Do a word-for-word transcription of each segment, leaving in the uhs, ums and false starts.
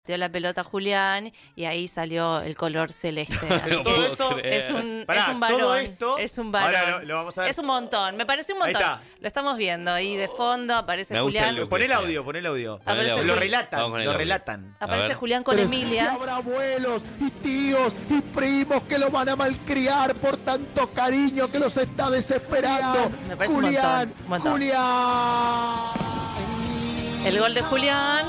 dio la pelota a Julián y ahí salió el color celeste. No todo esto es un, Pará, es un varón. todo esto, es un varón. ahora lo, lo vamos a ver. Es un montón. Me parece un montón. Ahí está. Lo estamos viendo ahí de fondo. Aparece Me gusta Julián. el look. Pon el audio, pon el audio. Pon el audio. Lo Vamos relatan, con el lo audio. relatan. Aparece ver. Julián con Y Emilia. habrá abuelos y tíos y primos que lo van a malcriar por tanto cariño que los está desesperando. Me parece un Julián, montón, un montón. Julián. El gol de Julián.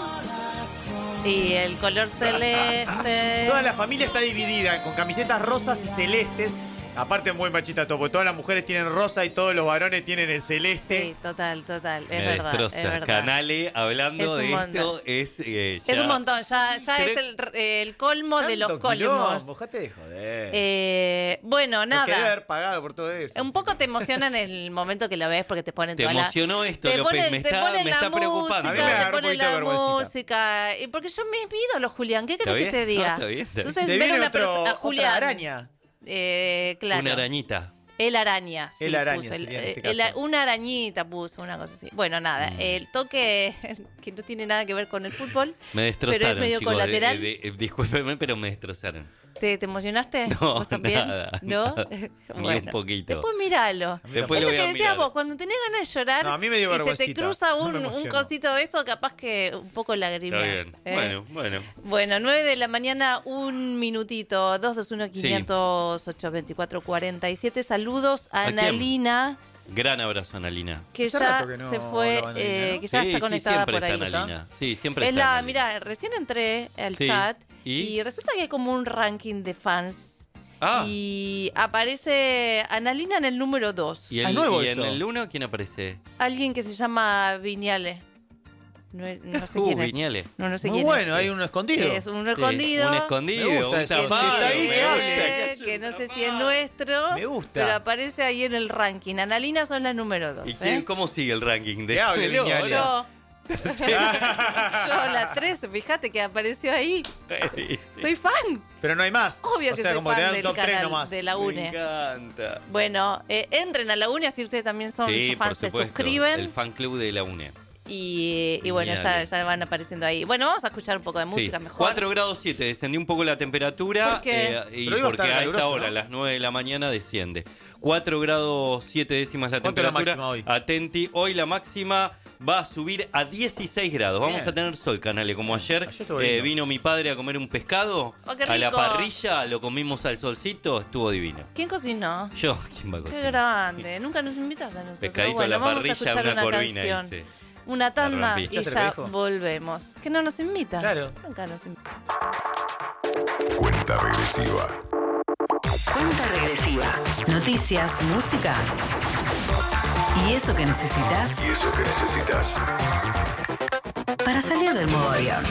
Y el color celeste. Toda la familia está dividida con camisetas rosas y celestes. Aparte muy machista todo, porque todas las mujeres tienen rosa y todos los varones tienen el celeste. Sí, total, total. Es Me verdad. destroza. Es verdad. Canale hablando Es un de montón. esto es. eh, Es ya- un montón, ya, ya Se es le- el, el colmo de los Tanto colmos. quilombo, dejate de joder. Eh, bueno, Nos quedé nada. haber pagado por todo eso. Un poco te emociona en el momento que lo ves porque te ponen Te toda la- emocionó esto, te López, ponen- me te está, ponen me la está preocupando. A mí me música, agarró te un ponen poquito de la vergüencita. música. Y porque yo me es mi ídolo, Julián. ¿Qué querés ¿Está que te bien? diga? No, está bien, está bien. Entonces, Se ver viene una otro, persona, a otra Julián. araña. Eh, claro. Una arañita. El araña. Sí, El araña puso, el- sería en este el- caso. una arañita puso, una cosa así. Bueno, nada. Mm. El toque que no tiene nada que ver con el fútbol. Me destrozaron. Pero es medio chicos, colateral. de- de- de- discúlpeme, pero me destrozaron. ¿Te, te emocionaste? No, ¿Vos también? nada, ¿No? nada. Ni un poquito. Después míralo. Después es lo lo voy que a decías mirar. vos, cuando tenés ganas de llorar No, a mí me dio y se te vergüencita. cruza No un, me un emociono. cosito de esto, capaz que un poco lagrimeas. Está bien. ¿eh? Bueno, bueno. Bueno, nueve de la mañana, un minutito. dos dos uno, quinientos ocho, veinticuatro cuarenta y siete. Saludos a ¿A quién? Analina, Gran abrazo, Analina. que Hace ya rato que no se fue, hablaba Analina, eh, ¿no? que ya Sí, está sí, conectada siempre por ahí. está Analina. Sí, siempre Es está la, Analina. mira, recién entré al Sí. chat ¿Y? y resulta que hay como un ranking de fans. Ah. Y aparece Analina en el número dos. ¿Y, Ah, el, nuevo y en eso. el uno quién aparece? Alguien que se llama Viñale. No, es- no sé Uh, quién es. Viñale. No, no sé Muy quién bueno, es. hay uno escondido. Es un escondido. Un escondido, Me gusta un eso, tapado. sí, está ahí, me me gusta. Eh, que no sé si es nuestro. Me gusta. Pero aparece ahí en el ranking. Analina son la número dos. ¿Y quién, ¿eh? cómo sigue el ranking? Que hable, Decímelo, Viñale. hola. Yo. Yo, la tres, fíjate que apareció ahí. Soy fan. Pero no hay más. Obvio o que sea, soy como te fan dan del top tres canal nomás. de la Me UNE. encanta. Bueno, eh, entren a la UNE, así ustedes también son Sí, fans, por se supuesto. suscriben. El fan club de la UNE. Y, y bueno, ya, Genial. ya van apareciendo ahí. Bueno, vamos a escuchar un poco de música Sí. mejor. cuatro grados siete, descendió un poco la temperatura. ¿Por qué? eh, y Pero iba a porque estar a esta caluroso, hora, ¿no? a las nueve de la mañana, desciende. cuatro grados siete décimas la ¿Cuánto es la temperatura. máxima hoy? Atenti, hoy la máxima va a subir a dieciséis grados. Vamos Bien. a tener sol, Canale, como ayer. Ayer estuvo eh, lindo. vino mi padre a comer un pescado. Oh, qué a la rico. parrilla, lo comimos al solcito, estuvo divino. ¿Quién cocinó? Yo, ¿quién va a Qué cocinar? grande. Nunca nos invitas a nosotros. Pescadito Bueno, a la vamos parrilla, a escuchar una una, corvina, canción. dice. Una tanda rompí. y ¿Ya te lo ya dijo? volvemos. Que no nos invita. Claro. Nunca nos invita. Cuenta regresiva. Cuenta regresiva. Noticias, música. Y eso que necesitas Y eso que necesitas. para salir del modo avión.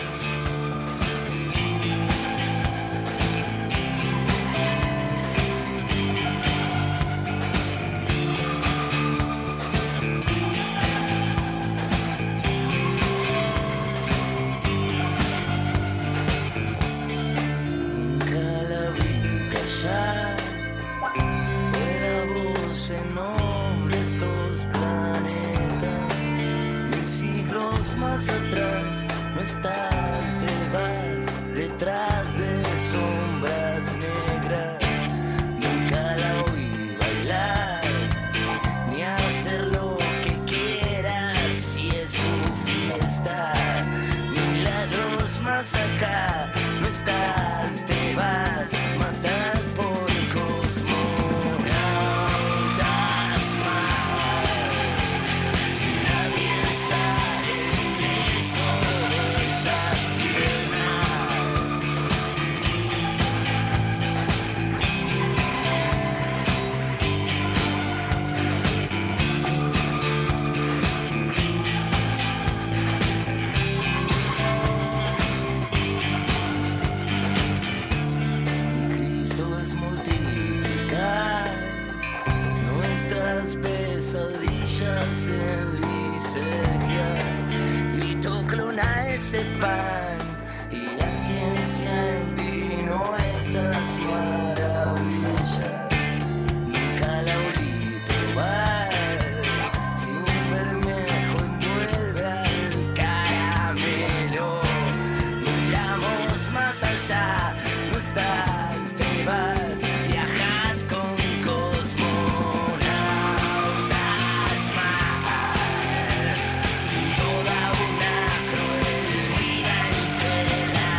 Nunca la vi callar, fuera voz en off de estos planetas. Mil siglos más atrás, no estás, te vas detrás de sombras negras. Nunca la oí bailar, ni hacer lo que quiera si es su fiesta. Milagros más acá, no estás, te vas, matas por el cosmonautas más. Nadie sabe eso de esas piernas. más allá, no estás, te vas, viajas con cosmonautas mal, toda una cruel vida entre la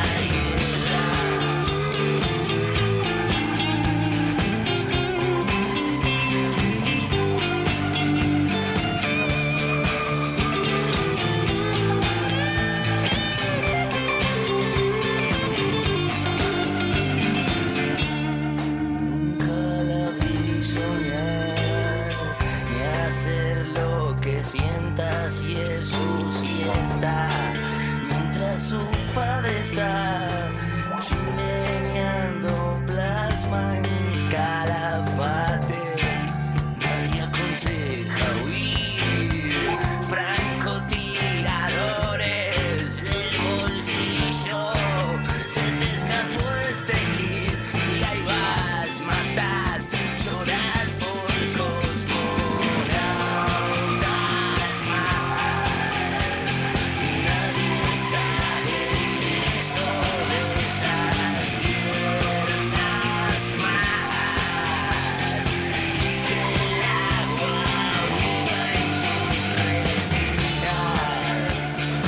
sientas y eso sí está, mientras su padre está chileneando plasma en Calafate. Nadie aconseja huir, francotiradores del bolsillo, se te escapó este hit y ahí vas, matás, lloras por cosmonautas mal. Nadie sabe de eso, de esas piernas mal, y que el agua viva en tus retinas.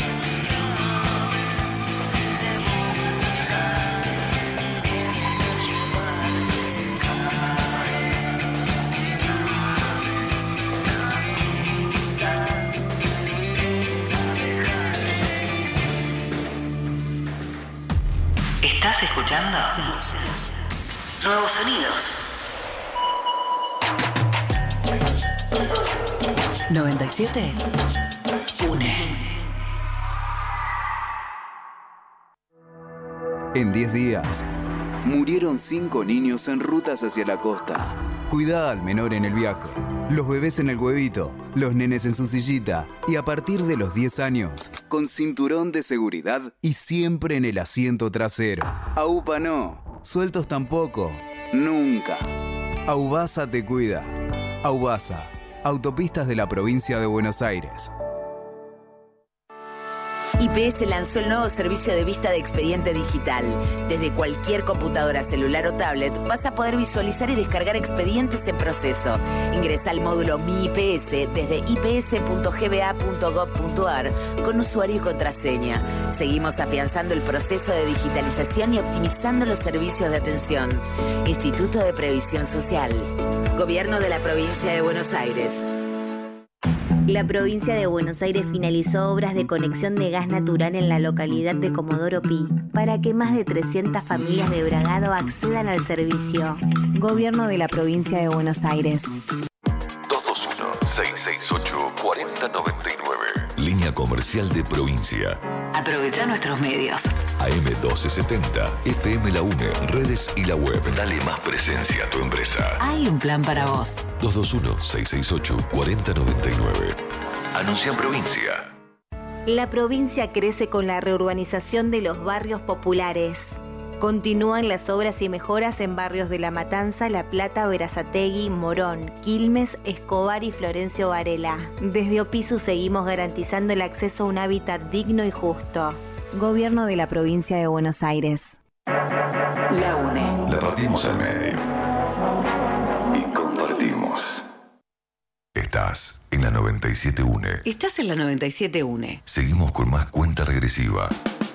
¿Estás escuchando? Nuevos sonidos. noventa y siete. Une. En diez días, murieron cinco niños en rutas hacia la costa. Cuidá al menor en el viaje, los bebés en el huevito, los nenes en su sillita y a partir de los diez años, con cinturón de seguridad y siempre en el asiento trasero. AUPA no, sueltos tampoco, nunca. Aubasa te cuida. Aubasa, Autopistas de la Provincia de Buenos Aires. I P S lanzó el nuevo servicio de vista de expediente digital. Desde cualquier computadora, celular o tablet vas a poder visualizar y descargar expedientes en proceso. Ingresa al módulo Mi I P S desde i p s punto g b a punto gov punto a r con usuario y contraseña. Seguimos afianzando el proceso de digitalización y optimizando los servicios de atención. Instituto de Previsión Social. Gobierno de la Provincia de Buenos Aires. La provincia de Buenos Aires finalizó obras de conexión de gas natural en la localidad de Comodoro Pi para que más de trescientas familias de Bragado accedan al servicio. Gobierno de la provincia de Buenos Aires. dos dos uno, seis seis ocho, cuatro cero nueve nueve. Línea comercial de provincia. Aprovecha nuestros medios. A M doce setenta, F M La UNE, redes y la web. Dale más presencia a tu empresa. Hay un plan para vos. dos dos uno, seis seis ocho, cuatro cero nueve nueve. Anuncia en provincia. La provincia crece con la reurbanización de los barrios populares. Continúan las obras y mejoras en barrios de La Matanza, La Plata, Berazategui, Morón, Quilmes, Escobar y Florencio Varela. Desde Opisu seguimos garantizando el acceso a un hábitat digno y justo. Gobierno de la provincia de Buenos Aires. La UNE. La partimos al medio. Y compartimos. Estás en la noventa y siete UNE. Estás en la noventa y siete UNE. Seguimos con más cuenta regresiva.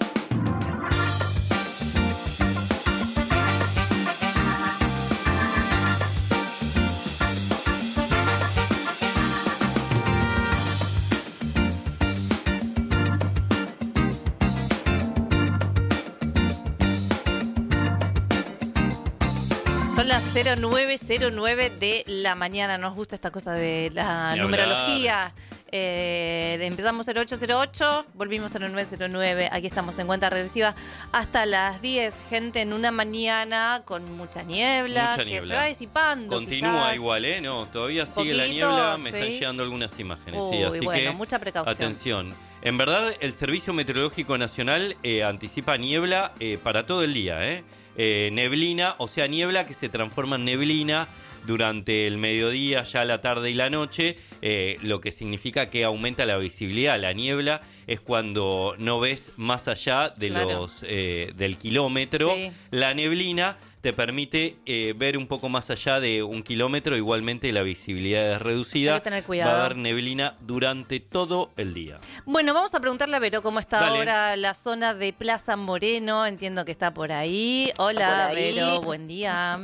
Son las cero nueve cero nueve de la mañana. Nos gusta esta cosa de la Ni numerología. Eh, empezamos cero ocho cero ocho, volvimos cero nueve cero nueve. Aquí estamos en cuenta regresiva hasta las diez. Gente, en una mañana con mucha niebla, Mucha que niebla. se va disipando. Continúa quizás. igual, ¿eh? No, todavía sigue la Poquito, niebla. Me sí. están llegando algunas imágenes. Uy, sí, así bueno, que mucha precaución. atención. En verdad, el Servicio Meteorológico Nacional eh, anticipa niebla eh, para todo el día, ¿eh? Eh, neblina, o sea, niebla que se transforma en neblina durante el mediodía, ya la tarde y la noche, eh, lo que significa que aumenta la visibilidad. La niebla es cuando no ves más allá de Claro. los eh, del kilómetro. Sí. La neblina te permite eh, ver un poco más allá de un kilómetro, igualmente la visibilidad es reducida. Hay que tener cuidado. Va a haber neblina durante todo el día. Bueno, vamos a preguntarle a Vero cómo está Dale. ahora la zona de Plaza Moreno. Entiendo que está por ahí. Hola, Por ahí. Vero, buen día.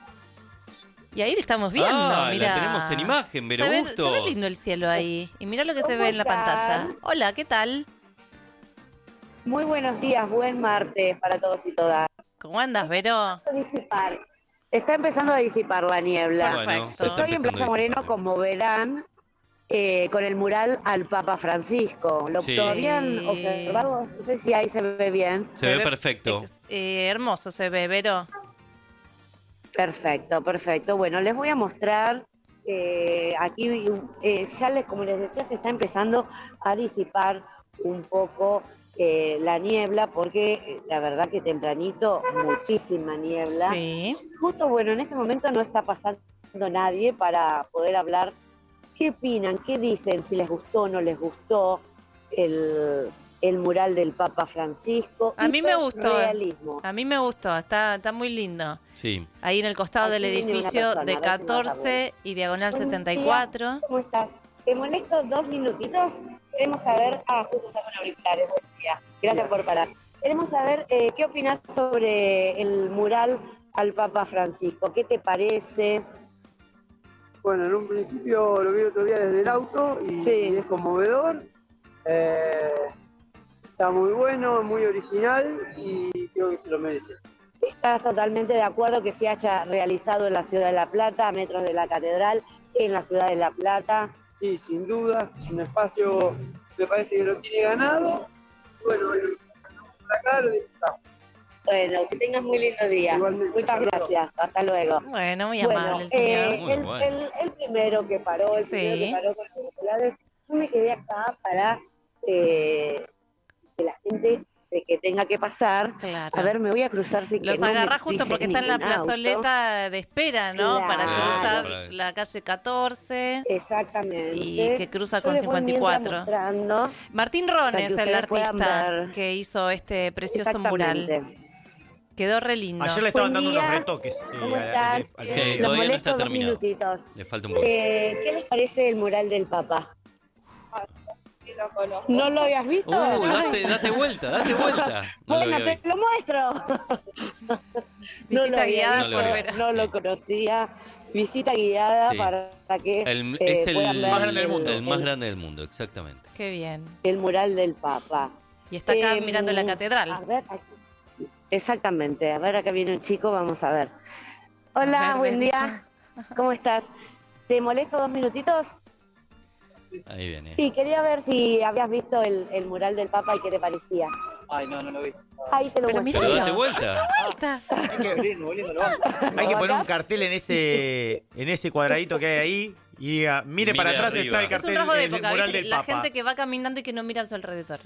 Y ahí le estamos viendo, Ah, mirá. la tenemos en imagen, Vero se ve, Bustos. se ve lindo el cielo ahí. Y mira lo que se ¿Cómo ve en la están? pantalla. Hola, ¿qué tal? Muy buenos días, buen martes para todos y todas. ¿Cómo andas, Vero? Disipar. Se está empezando a disipar la niebla. Bueno, se está Estoy en empezando Plaza a Moreno, disipar. como verán, eh, con el mural al Papa Francisco. ¿Lo, Sí. ¿Lo habían observado? No sé si ahí se ve bien. Se, ve, perfecto. Eh, hermoso se ve, Vero. Perfecto, perfecto. Bueno, les voy a mostrar, eh, aquí eh, ya les, como les decía, se está empezando a disipar un poco eh, la niebla, porque eh, la verdad que tempranito muchísima niebla. Sí. Justo, bueno, en este momento no está pasando nadie para poder hablar. ¿Qué opinan? ¿Qué dicen? Si les gustó o no les gustó el, el mural del Papa Francisco. A mí me gustó. Realismo. A mí me gustó, está, está muy lindo. Sí. Ahí en el costado del Aquí viene una edificio persona, de a ver si nos catorce y diagonal Buenos setenta y días, cuatro. ¿Cómo estás? Te molesto dos minutitos. Queremos saber. Ah, justo está con auriculares. Buen día. Gracias por parar. Queremos saber eh, qué opinas sobre el mural al Papa Francisco. ¿Qué te parece? Bueno, en un principio lo vi el otro día desde el auto y, Sí. y es conmovedor. Eh, está muy bueno, muy original y creo que se lo merece. ¿Estás totalmente de acuerdo que se haya realizado en la ciudad de La Plata, a metros de la catedral, en la ciudad de La Plata? Sí, sin duda, es un espacio, me parece que lo tiene ganado. Bueno, por acá lo disfrutamos. Bueno, que tengas muy lindo día. Igualmente. Muchas gracias. Hasta luego. Bueno, muy Bueno, amable el señor. eh, Muy el, bueno. el- el primero que paró, el Sí. primero que paró con los auriculares, yo me quedé acá para eh, que la gente de que tenga que pasar. Claro. A ver, me voy a cruzar si Los que no me agarrás justo pise porque está en la ningún auto. plazoleta de espera, ¿no? Claro. Para cruzar Claro. la calle catorce Exactamente. y que cruza Yo con les voy cincuenta y cuatro. mientras mostrando. Martín Para Rones, que el ustedes puedan artista ver. que hizo este precioso mural. Exactamente. Quedó re lindo. Ayer le estaban Buen dando día. unos retoques. eh, ¿Cómo al- están? al- al- Eh, Los todavía no molesto está dos terminado. minutitos. Le falta un poco. Eh, ¿Qué les parece el mural del Papa? ¿No lo habías visto? Uh, date, date vuelta, date vuelta. No lo Bueno, había te lo muestro. Visita lo había guiada No lo por había Vera. No lo conocía. Visita guiada Sí. para que El- eh, es el puedan ver más grande del mundo. El más grande del mundo, exactamente. Qué bien. el mural del Papa. Y está acá Eh, mirando la A catedral. ver, aquí- exactamente. A ver, acá viene un chico, vamos a ver. Hola, A ver, buen Berito. día. ¿Cómo estás? ¿Te molesto dos minutitos? Ahí viene. Sí, quería ver si habías visto el, el mural del Papa y qué te parecía. Ay, no, no lo vi. Ahí te lo Pero muestro. Pero date Míralo. vuelta. Vuelta. Hay que volviendo, volviendo, lo vamos. Hay que poner ¿Acá? un cartel en ese en ese cuadradito que hay ahí y diga, mire Mire para atrás arriba. está el Es un cartel rasgo de del época, mural ¿viste? del La Papa. gente que va caminando y que no mira a su alrededor.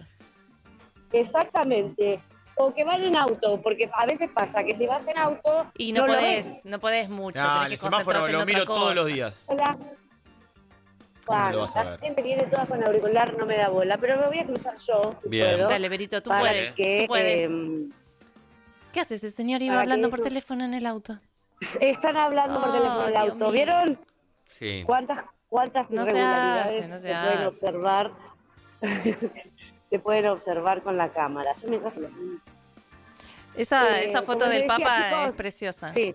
Exactamente. O que van en auto, porque a veces pasa que si vas en auto Y no, lo podés, ves. no podés mucho. Ah, tenés el que semáforo concentrarte en lo otra miro todos cosa. los días. Hola. ¿Cómo lo Bueno, vas a la ver? gente que viene toda con auricular no me da bola, pero me voy a cruzar yo. si Bien. puedo, Dale, Berito, tú para puedes. que, Tú puedes. em, ¿Qué hace ese señor? Iba para hablando que por eso- teléfono en el auto. están hablando por Ah, teléfono del Dios auto. mío. ¿Vieron Sí. cuántas, cuántas No se irregularidades hace, no se se pueden hace. observar? Se pueden observar con la cámara. Yo me caso. Esa, Eh, esa foto como les del decía, Papa chicos, es preciosa. Sí.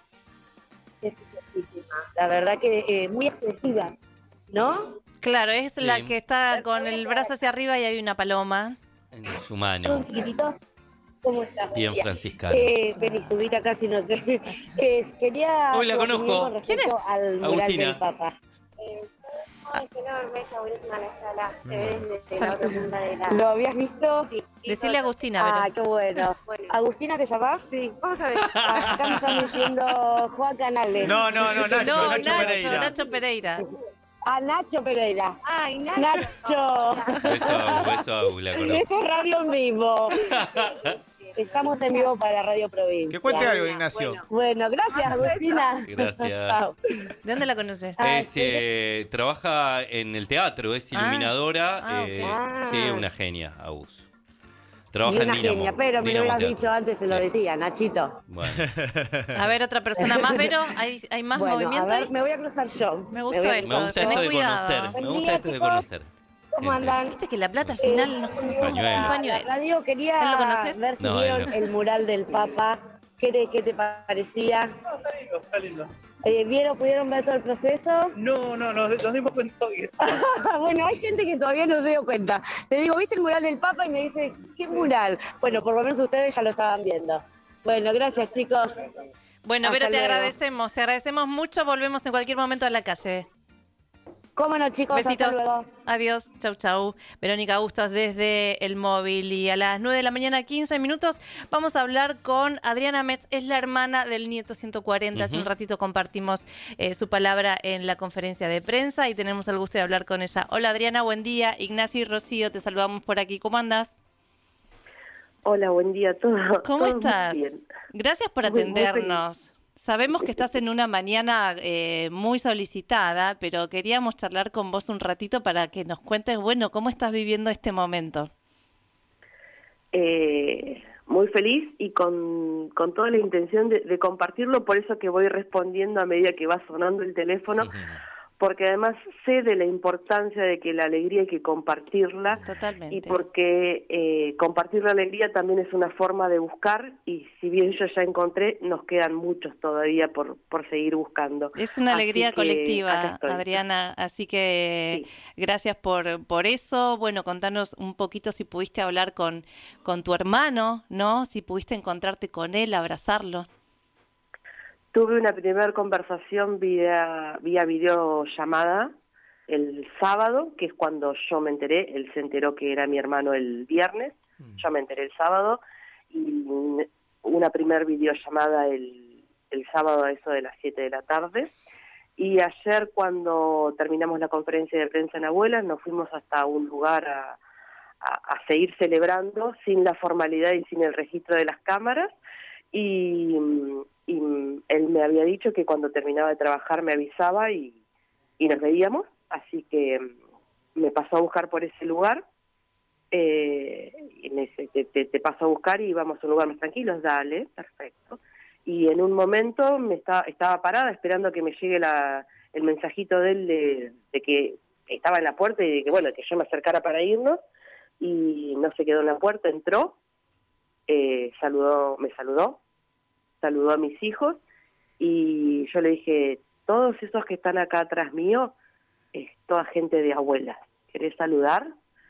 Es preciosísima. La verdad que eh, muy expresiva, ¿no? Claro, es la Sí. que está con el brazo hacia arriba y hay una paloma. En su mano. Un chiquitito. ¿Cómo estás? Bien Buen día. franciscano. Eh, vení, subite acá si no te... Eh, quería... Uy, la tu opinión conozco. con ¿Quién respecto es? al mural Agustina. del Papa. Ay, qué enorme, es buenísima la sala. Se ve desde la otra punta de la... ¿Lo habías visto? Decile a Agustina, Ah, Vero. qué bueno. ¿Agustina te llamás? Sí. ¿Cómo sabes? Acá me están diciendo Juan Canales. No, no, no, Nacho, No, Nacho, Nacho, Pereira. Nacho Pereira. A Nacho Pereira. Ay, Nacho. Nacho. Beso a Agus, beso a Agus, la conozco. Esto es radio en vivo. Estamos en vivo para Radio Provincia. Que cuente algo, Ignacio. Bueno, bueno, gracias, Agustina. Gracias. Chao. ¿De dónde la conoces? Es, eh, trabaja en el teatro, es iluminadora. Ah, eh, ok. Sí, una genia, Agus. Y Trabaja una en Dinamo. genia, pero me lo Dinamo hubieras Teatro. dicho antes, se lo decía, Nachito. Bueno. A ver, otra persona más, Vero. ¿Hay, hay más Bueno, movimiento? a ver, ahí? me voy a cruzar yo. Me gustó voy a esto. Me gusta Tené esto de cuidado. conocer. Me Buen gusta día, esto de chicos. conocer. ¿Cómo Gente. andan? Viste que La Plata al final nos conoce Pañuelo. un pañuelo. Radio, ¿Él quería lo conoces? ver si No, vieron él no. el mural del Papa. ¿Qué te, qué te parecía? Está lindo. Eh, ¿Vieron, pudieron ver todo el proceso? No, no, nos, nos dimos cuenta hoy. Bueno, hay gente que todavía no se dio cuenta. Te digo, ¿viste el mural del Papa? Y me dice, ¿qué mural? Bueno, por lo menos ustedes ya lo estaban viendo. Bueno, gracias, chicos. Bueno, Hasta Vero, te luego. agradecemos. Te agradecemos mucho. Volvemos en cualquier momento a la calle. Cómo no, chicos. Besitos. Hasta luego. Adiós. Chau, chau. Verónica Bustos desde el móvil. Y a las nueve de la mañana, quince minutos, vamos a hablar con Adriana Metz. Es la hermana del nieto ciento cuarenta. Hace un Ujú. ratito compartimos eh, su palabra en la conferencia de prensa y tenemos el gusto de hablar con ella. Hola, Adriana. Buen día. Ignacio y Rocío, te saludamos por aquí. ¿Cómo andas? Hola, buen día a todos. ¿Cómo Todos muy estás? bien. Gracias por Muy, muy atendernos. Sabemos que estás en una mañana eh, muy solicitada, pero queríamos charlar con vos un ratito para que nos cuentes, bueno, cómo estás viviendo este momento. Eh, muy feliz y con, con toda la intención de, de compartirlo, por eso que voy respondiendo a medida que va sonando el teléfono, porque además sé de la importancia de que la alegría hay que compartirla. Totalmente. Y porque eh, compartir la alegría también es una forma de buscar, y si bien yo ya encontré, nos quedan muchos todavía por, por seguir buscando. Es una Así alegría que colectiva, acá estoy. Adriana, así que gracias por, por eso. Bueno, contanos un poquito si pudiste hablar con, con tu hermano, ¿no? Si pudiste encontrarte con él, abrazarlo. Tuve una primera conversación vía, vía videollamada el sábado, que es cuando yo me enteré. Él se enteró que era mi hermano el viernes, yo me enteré el sábado, y una primera videollamada el, el sábado a eso de las siete de la tarde. Y ayer, cuando terminamos la conferencia de prensa en Abuelas, nos fuimos hasta un lugar a, a, a seguir celebrando sin la formalidad y sin el registro de las cámaras. Y, y él me había dicho que cuando terminaba de trabajar me avisaba y, y nos veíamos, así que me pasó a buscar por ese lugar, eh, y me dice, te, te, te paso a buscar y vamos a un lugar más tranquilo. Dale, perfecto. Y en un momento me estaba, estaba parada esperando que me llegue la, el mensajito de él de, de que estaba en la puerta y de que, bueno, que yo me acercara para irnos, y no se quedó en la puerta, entró, eh, saludó, me saludó, saludó a mis hijos, y yo le dije, todos esos que están acá atrás mío, es toda gente de Abuelas, ¿querés saludar?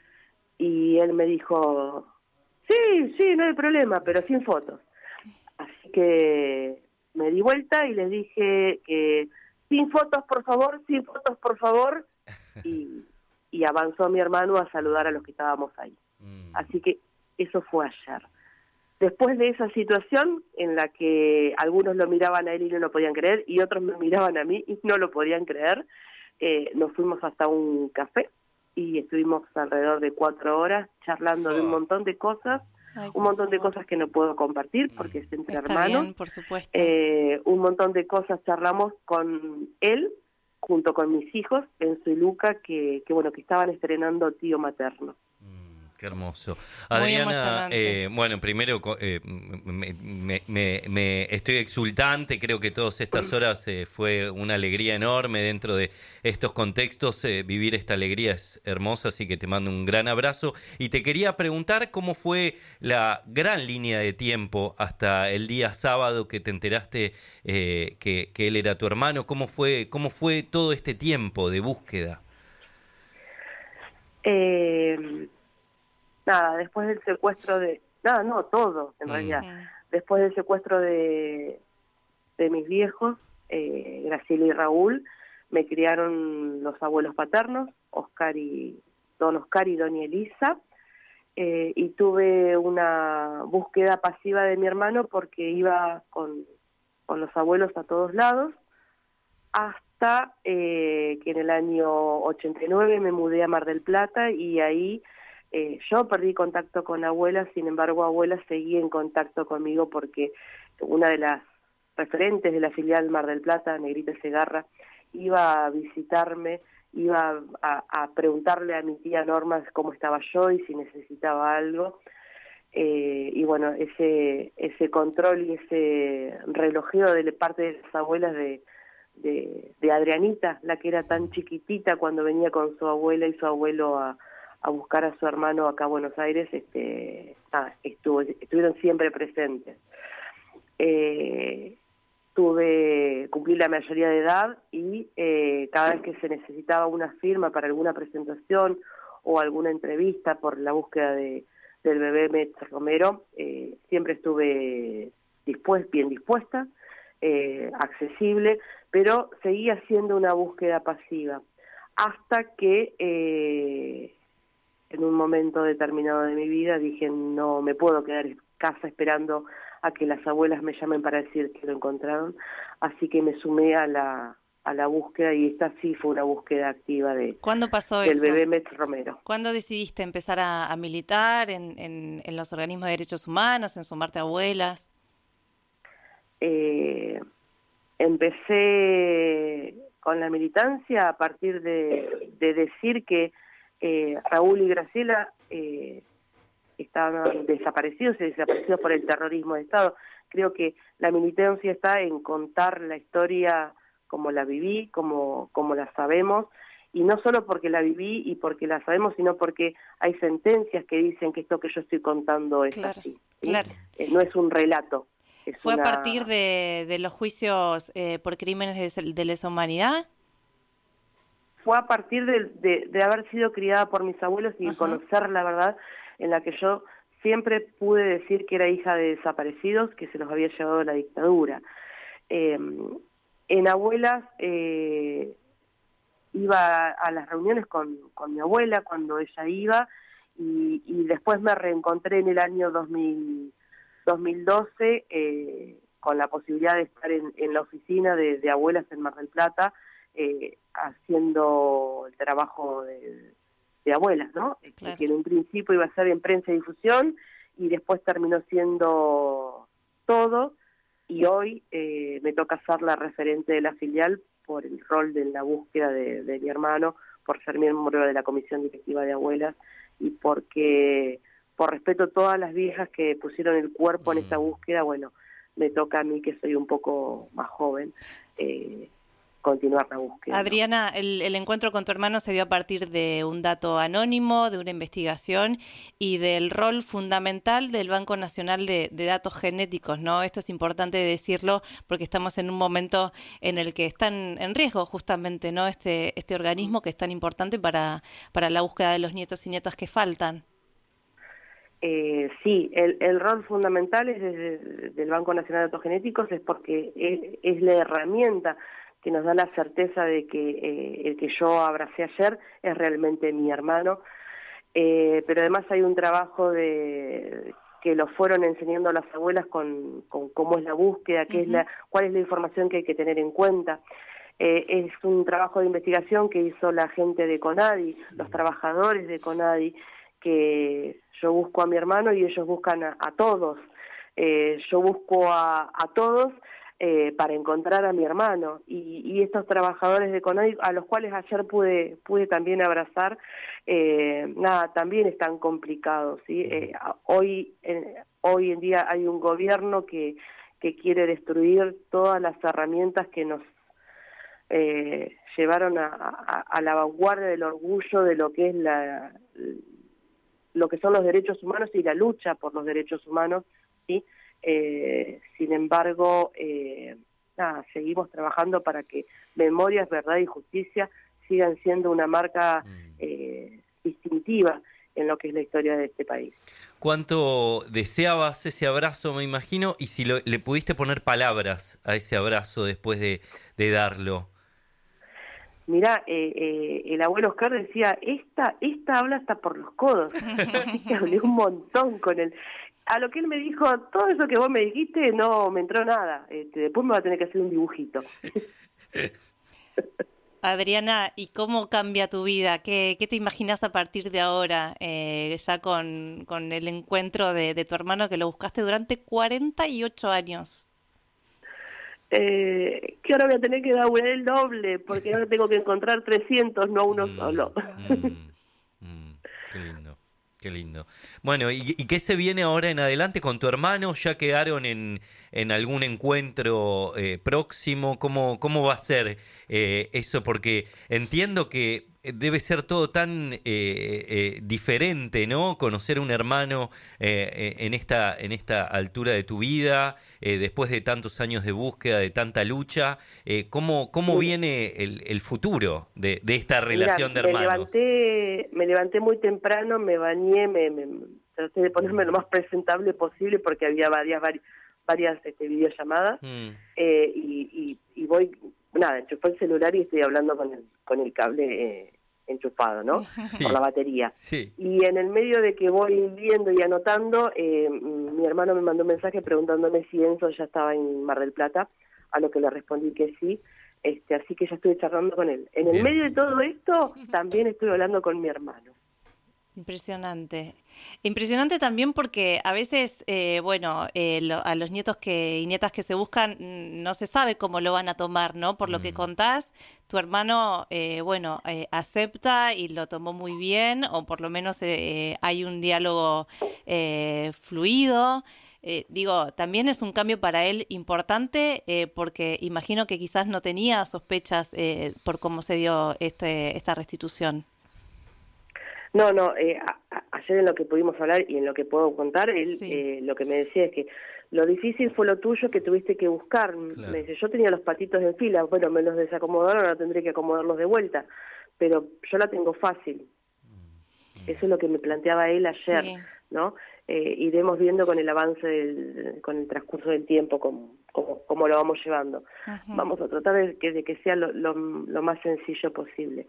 Y él me dijo, sí, sí, no hay problema, pero sin fotos. Así que me di vuelta y les dije que sin fotos, por favor, sin fotos, por favor, y, y avanzó mi hermano a saludar a los que estábamos ahí. Así que eso fue ayer. Después de esa situación en la que algunos lo miraban a él y no lo podían creer, y otros me miraban a mí y no lo podían creer, eh, nos fuimos hasta un café y estuvimos alrededor de cuatro horas charlando de un montón de cosas, Ay, un montón de cosas que no puedo compartir porque es entre Está hermanos. bien, por supuesto. Eh, un montón de cosas charlamos con él, junto con mis hijos, Enzo y Luca, que, que bueno, que estaban estrenando Tío Materno. Qué hermoso. Muy Adriana, emocionante. eh, bueno, primero eh, me, me- me- me- estoy exultante, creo que todas estas horas eh, fue una alegría enorme dentro de estos contextos, eh, vivir esta alegría es hermosa, así que te mando un gran abrazo. Y te quería preguntar cómo fue la gran línea de tiempo hasta el día sábado que te enteraste eh, que, que él era tu hermano, cómo fue, cómo fue todo este tiempo de búsqueda. Eh, nada, después del secuestro de... Nada, no, todo, en Mm. realidad. Después del secuestro de, de mis viejos, eh, Graciela y Raúl, me criaron los abuelos paternos, Oscar y don Oscar y doña Elisa, eh, y tuve una búsqueda pasiva de mi hermano porque iba con, con los abuelos a todos lados, hasta eh, que en el año ochenta y nueve me mudé a Mar del Plata, y ahí Eh, yo perdí contacto con abuela, sin embargo, abuela seguía en contacto conmigo porque una de las referentes de la filial Mar del Plata, Negrita Segarra, iba a visitarme, iba a, a preguntarle a mi tía Norma cómo estaba yo y si necesitaba algo. Eh, y bueno, ese ese control y ese relojeo de parte de las abuelas de, de, de Adrianita, la que era tan chiquitita cuando venía con su abuela y su abuelo a, a buscar a su hermano acá a Buenos Aires, este, ah, estuvo, estuvieron siempre presentes. Eh, tuve, cumplí la mayoría de edad y eh, cada vez que se necesitaba una firma para alguna presentación o alguna entrevista por la búsqueda de del bebé Metz Romero, eh, siempre estuve dispuesta, bien dispuesta, eh, accesible, pero seguía siendo una búsqueda pasiva, hasta que eh, en un momento determinado de mi vida dije, no me puedo quedar en casa esperando a que las abuelas me llamen para decir que lo encontraron, así que me sumé a la a la búsqueda, y esta sí fue una búsqueda activa de ¿Cuándo pasó del eso? bebé Metz Romero. ¿Cuándo decidiste empezar a, a militar en, en, en los organismos de derechos humanos, en sumarte a abuelas? Eh, empecé con la militancia a partir de, de decir que eh, Raúl y Graciela eh, estaban desaparecidos y desaparecidos por el terrorismo de Estado. Creo que la militancia está en contar la historia como la viví, como, como la sabemos, y no solo porque la viví y porque la sabemos, sino porque hay sentencias que dicen que esto que yo estoy contando es Claro, así. ¿sí? claro. Eh, no es un relato. Es ¿Fue una... a partir de, de los juicios eh, por crímenes de, de lesa humanidad? Fue a partir de, de, de haber sido criada por mis abuelos y Ajá. conocer la verdad, en la que yo siempre pude decir que era hija de desaparecidos, que se los había llevado la dictadura. Eh, En abuelas eh, iba a las reuniones con, con mi abuela cuando ella iba, y, y después me reencontré en el año dos mil, dos mil doce eh, con la posibilidad de estar en, en la oficina de, de abuelas en Mar del Plata eh, haciendo el trabajo de, de abuelas, ¿no? Claro. Que en un principio iba a ser en prensa y difusión y después terminó siendo todo. Y hoy eh, me toca ser la referente de la filial por el rol de la búsqueda de, de mi hermano, por ser miembro de la comisión directiva de abuelas y porque, por respeto a todas las viejas que pusieron el cuerpo en esta búsqueda, bueno, me toca a mí, que soy un poco más joven, eh, continuar la búsqueda. Adriana, ¿no? el, el encuentro con tu hermano se dio a partir de un dato anónimo, de una investigación y del rol fundamental del Banco Nacional de, de Datos Genéticos, ¿no? Esto es importante decirlo porque estamos en un momento en el que están en riesgo justamente, ¿no? Este, este organismo que es tan importante para, para la búsqueda de los nietos y nietas que faltan. Eh, sí, el, el rol fundamental es desde, del Banco Nacional de Datos Genéticos, es porque es, es la herramienta que nos da la certeza de que eh, el que yo abracé ayer es realmente mi hermano, eh, pero además hay un trabajo de que lo fueron enseñando las abuelas con, con cómo es la búsqueda, qué uh-huh. es la, cuál es la información que hay que tener en cuenta. Eh, es un trabajo de investigación que hizo la gente de CONADI, los trabajadores de CONADI, que yo busco a mi hermano y ellos buscan a, a todos. Eh, yo busco a, a todos Eh, para encontrar a mi hermano, y, y estos trabajadores de CONADI, a los cuales ayer pude pude también abrazar, eh, nada, también están complicados, ¿sí? Eh, hoy, eh, hoy en día hay un gobierno que, que quiere destruir todas las herramientas que nos eh, llevaron a, a, a la vanguardia del orgullo de lo que es la lo que son los derechos humanos y la lucha por los derechos humanos, ¿sí? Eh, sin embargo, eh, nada, seguimos trabajando para que Memorias, Verdad y Justicia sigan siendo una marca eh, distintiva en lo que es la historia de este país. ¿Cuánto deseabas ese abrazo, me imagino? Y si lo, le pudiste poner palabras a ese abrazo después de, de darlo. Mirá, eh, eh, el abuelo Oscar decía, esta, esta habla hasta por los codos. Así que hablé un montón con él. A lo que él me dijo, todo eso que vos me dijiste no me entró nada. Este, después me va a tener que hacer un dibujito. Adriana, ¿y cómo cambia tu vida? ¿Qué, qué te imaginas a partir de ahora, eh, ya con, con el encuentro de, de tu hermano que lo buscaste durante cuarenta y ocho años? Eh, que ahora voy a tener que dar el doble, porque ahora tengo que encontrar trescientos, no uno Mm, solo. mm, mm, qué lindo, qué lindo. Bueno, ¿y, y qué se viene ahora en adelante con tu hermano? ¿Ya quedaron en, en algún encuentro eh, próximo? ¿Cómo, cómo va a ser eh, eso? Porque entiendo que debe ser todo tan eh, eh, diferente, ¿no? Conocer un hermano eh, eh, en esta, en esta altura de tu vida, eh, después de tantos años de búsqueda, de tanta lucha. Eh, ¿cómo, cómo Sí. viene el, el futuro de, de esta Mira, relación de me hermanos? levanté, me levanté muy temprano, me bañé, me, me- traté de ponerme lo más presentable posible porque había varias vari- varias este, videollamadas Mm, eh, y, y, y voy, nada, enchufé el celular y estoy hablando con el, con el cable eh, enchufado, ¿no? Sí. Por la batería. sí. Y en el medio de que voy viendo y anotando, eh, mi hermano me mandó un mensaje preguntándome si Enzo ya estaba en Mar del Plata, a lo que le respondí que sí. Este, así que ya estoy charlando con él. En el Bien. medio de todo esto, también estoy hablando con mi hermano. Impresionante. Impresionante también porque a veces, eh, bueno, eh, lo- a los nietos que y nietas que se buscan mm, no se sabe cómo lo van a tomar, ¿no? Por lo que contás, tu hermano, eh, bueno, eh, acepta y lo tomó muy bien, o por lo menos eh, eh, hay un diálogo eh, fluido. Eh, digo, también es un cambio para él importante eh, porque imagino que quizás no tenía sospechas eh, por cómo se dio este, esta restitución. No, no, eh, a- a- ayer en lo que pudimos hablar y en lo que puedo contar, él Sí. eh, lo que me decía es que lo difícil fue lo tuyo que tuviste que buscar. Me dice, yo tenía los patitos en fila, bueno, me los desacomodaron, ahora tendré que acomodarlos de vuelta, pero yo la tengo fácil. Eso es lo que me planteaba él ayer, Sí. ¿no? Eh, iremos viendo con el avance, del, con el transcurso del tiempo, cómo, cómo, cómo lo vamos llevando. Ujú. Vamos a tratar de que, de que sea lo, lo, lo más sencillo posible.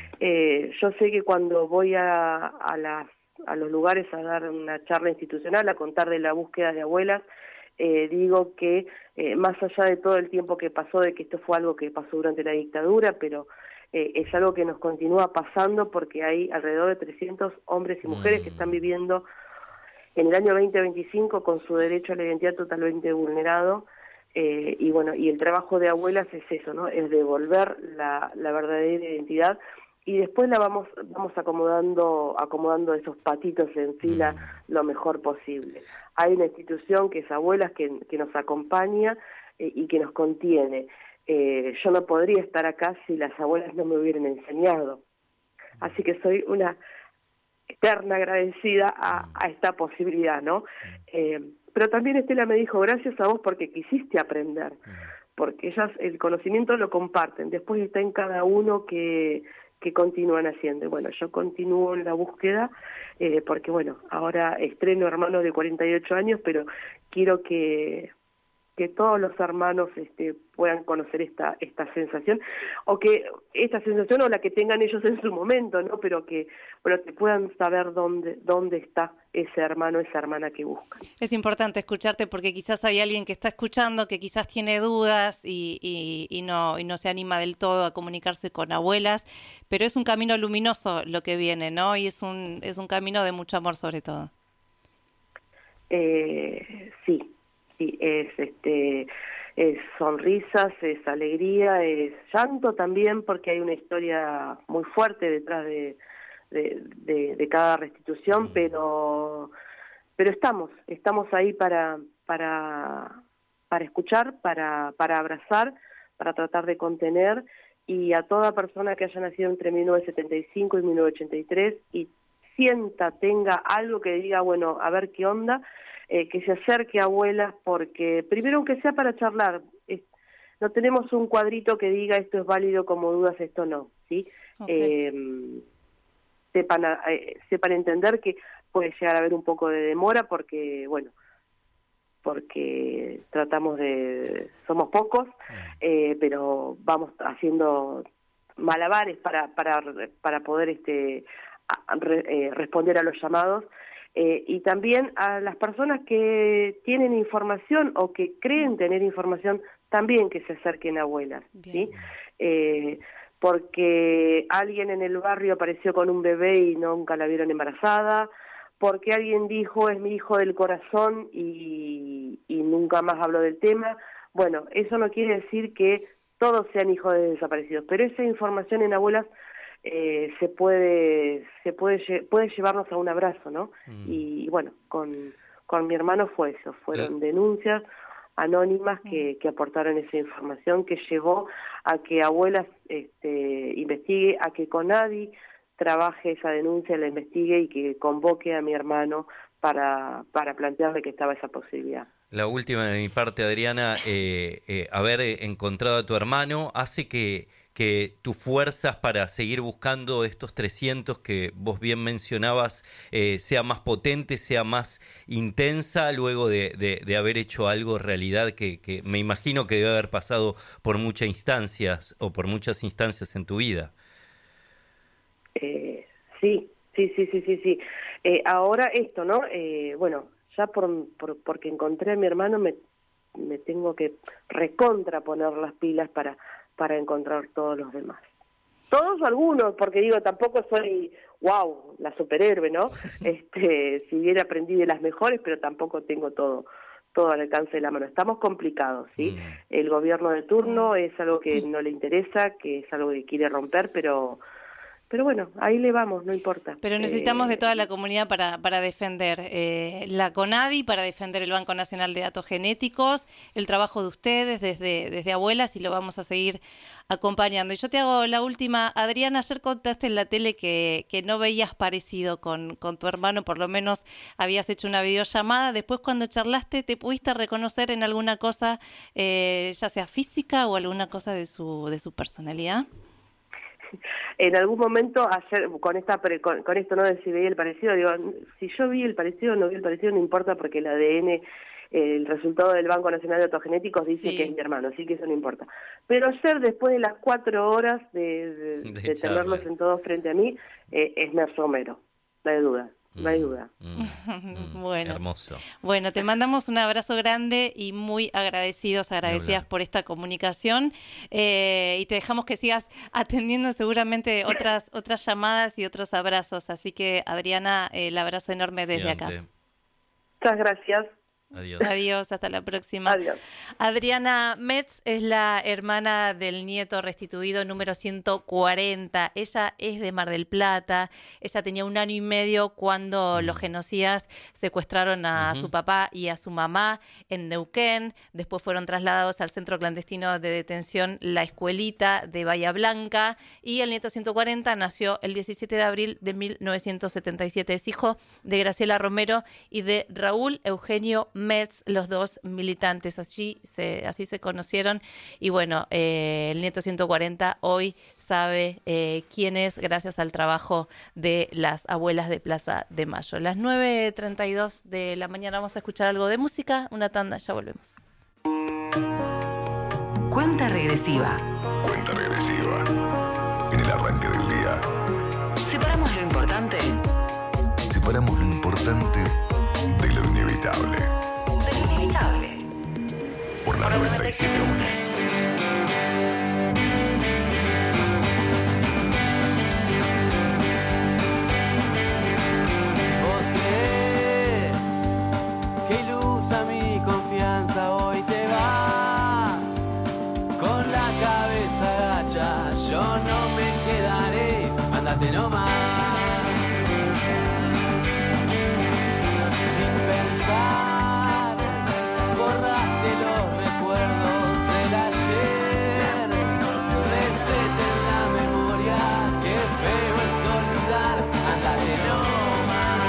Eh, yo sé que cuando voy a, a, las, a los lugares a dar una charla institucional, a contar de la búsqueda de abuelas, eh, digo que eh, más allá de todo el tiempo que pasó, de que esto fue algo que pasó durante la dictadura, pero eh, es algo que nos continúa pasando porque hay alrededor de trescientos hombres y mujeres que están viviendo en el año veinte veinticinco con su derecho a la identidad totalmente vulnerado. Eh, y bueno, y el trabajo de abuelas es eso, ¿no? Es devolver la, la verdadera identidad y después la vamos vamos acomodando acomodando esos patitos en fila lo mejor posible. Hay una institución que es Abuelas que, que nos acompaña eh, y que nos contiene. Eh, yo no podría estar acá si las abuelas no me hubieran enseñado. Así que soy una eterna agradecida a, a esta posibilidad, ¿no? Eh, pero también Estela me dijo, gracias a vos porque quisiste aprender, porque ellas el conocimiento lo comparten, después está en cada uno que, que continúan haciendo. Y bueno, yo continúo en la búsqueda, eh, porque bueno, ahora estreno Hermanos de cuarenta y ocho años, pero quiero que que todos los hermanos este, puedan conocer esta esta sensación, o que esta sensación o la que tengan ellos en su momento, ¿no? Pero que, bueno, que puedan saber dónde dónde está ese hermano, esa hermana que buscan. Es importante escucharte porque quizás hay alguien que está escuchando que quizás tiene dudas y, y, y no y no se anima del todo a comunicarse con abuelas, pero es un camino luminoso lo que viene, ¿no? Y es un es un camino de mucho amor sobre todo. Eh, sí. Sí, es este es sonrisas, es alegría, es llanto también, porque hay una historia muy fuerte detrás de, de, de, de cada restitución, pero pero estamos, estamos ahí para para para escuchar, para para abrazar, para tratar de contener, y a toda persona que haya nacido entre mil novecientos setenta y cinco y mil novecientos ochenta y tres y sienta, tenga algo que diga, bueno, a ver qué onda, Eh, que se acerque a abuelas, porque primero aunque sea para charlar, es, no tenemos un cuadrito que diga esto es válido como dudas, esto no, ¿sí? Okay. Eh, sepan, eh, sepan entender que puede llegar a haber un poco de demora porque, bueno, porque tratamos de, somos pocos, eh, pero vamos haciendo malabares para, para, para poder este, a, re, eh, responder a los llamados. Eh, y también a las personas que tienen información o que creen tener información, también que se acerquen a abuelas, ¿sí? Eh, porque alguien en el barrio apareció con un bebé y nunca la vieron embarazada, porque alguien dijo es mi hijo del corazón y, y nunca más habló del tema. Bueno, eso no quiere decir que todos sean hijos de desaparecidos, pero esa información en Abuelas eh, se puede se puede puede llevarnos a un abrazo, ¿no? Mm. Y, y bueno, con, con mi hermano fue eso, fueron ¿Eh? denuncias anónimas que, que aportaron esa información que llevó a que Abuelas este, investigue, a que CONADI trabaje esa denuncia, la investigue y que convoque a mi hermano para, para plantearle que estaba esa posibilidad. La última de mi parte, Adriana, eh, eh, haber encontrado a tu hermano hace que, que tus fuerzas para seguir buscando estos trescientos que vos bien mencionabas eh, sea más potente, sea más intensa luego de, de, de haber hecho algo realidad que, que me imagino que debe haber pasado por muchas instancias o por muchas instancias en tu vida. Eh, sí, sí, sí, sí, sí, sí. Eh, ahora esto, ¿no? Eh, bueno, ya por, por porque encontré a mi hermano me, me tengo que recontra poner las pilas para, para encontrar todos los demás. Todos o algunos, porque digo, tampoco soy, wow, la superhéroe, ¿no? Este, si bien aprendí de las mejores, pero tampoco tengo todo todo al alcance de la mano. Estamos complicados, ¿sí? Mm. El gobierno de turno es algo que no le interesa, que es algo que quiere romper, pero... Pero bueno, ahí le vamos, no importa. Pero necesitamos eh, de toda la comunidad para, para defender eh, la CONADI, para defender el Banco Nacional de Datos Genéticos, el trabajo de ustedes desde, desde Abuelas, y lo vamos a seguir acompañando. Y yo te hago la última. Adriana, ayer contaste en la tele que, que no veías parecido con, con tu hermano, por lo menos habías hecho una videollamada. Después, cuando charlaste, ¿te pudiste reconocer en alguna cosa, eh, ya sea física o alguna cosa de su, de su personalidad? En algún momento, ayer, con esta con, con esto no de si veía el parecido, digo, si yo vi el parecido o no vi el parecido, no importa, porque el A D N, el resultado del Banco Nacional de Datos Genéticos dice sí. que es mi hermano, así que eso no importa. Pero ayer, después de las cuatro horas de, de, de, de tenerlos en todos frente a mí, eh, es Mer Romero, no hay duda. No hay duda. Mm, mm, bueno, hermoso. Bueno, te mandamos un abrazo grande y muy agradecidos, agradecidas por esta comunicación. Eh, y te dejamos que sigas atendiendo seguramente otras otras llamadas y otros abrazos. Así que, Adriana, el abrazo enorme desde Gigante. acá. Muchas gracias. Adiós. Adiós, hasta la próxima. Adiós. Adriana Metz es la hermana del nieto restituido número ciento cuarenta. Ella es de Mar del Plata. Ella tenía un año y medio cuando mm. los genocidas secuestraron a uh-huh. su papá y a su mamá en Neuquén. Después fueron trasladados al centro clandestino de detención La Escuelita de Bahía Blanca. Y el nieto ciento cuarenta nació el diecisiete de abril de mil novecientos setenta y siete. Es hijo de Graciela Romero y de Raúl Eugenio Metz, los dos militantes. Allí se, así se conocieron. Y bueno, eh, el nieto ciento cuarenta hoy sabe eh, quién es gracias al trabajo de las abuelas de Plaza de Mayo. Las nueve treinta y dos de la mañana vamos a escuchar algo de música, una tanda, ya volvemos. Cuenta regresiva. Cuenta regresiva. En el arranque del día. Separamos lo importante. Separamos lo importante de lo inevitable. De lo inevitable. Por la noventa y siete punto uno. ¿Vos crees que ilusa mi confianza hoy te va? Con la cabeza gacha, yo no me quedaré, ándate nomás. Sin pensar, borraste los recuerdos del ayer. Receta en la memoria, qué feo es olvidar, ándate nomás.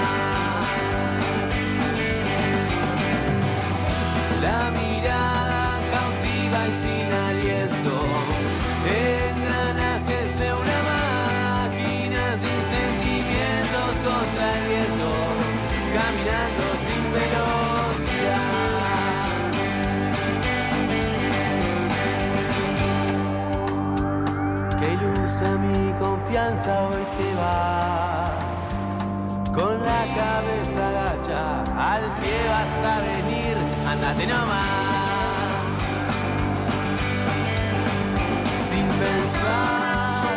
La mirada cautiva y sin aliento, engranajes de una máquina sin sentimientos contra el viento, caminando sin velocidad. Que ilusa mi confianza, hoy te vas. Con la cabeza gacha, al pie vas a venir, andate nomás. Sin pensar,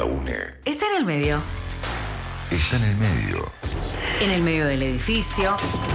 UNE Está en el medio. está en el medio. En el medio del edificio.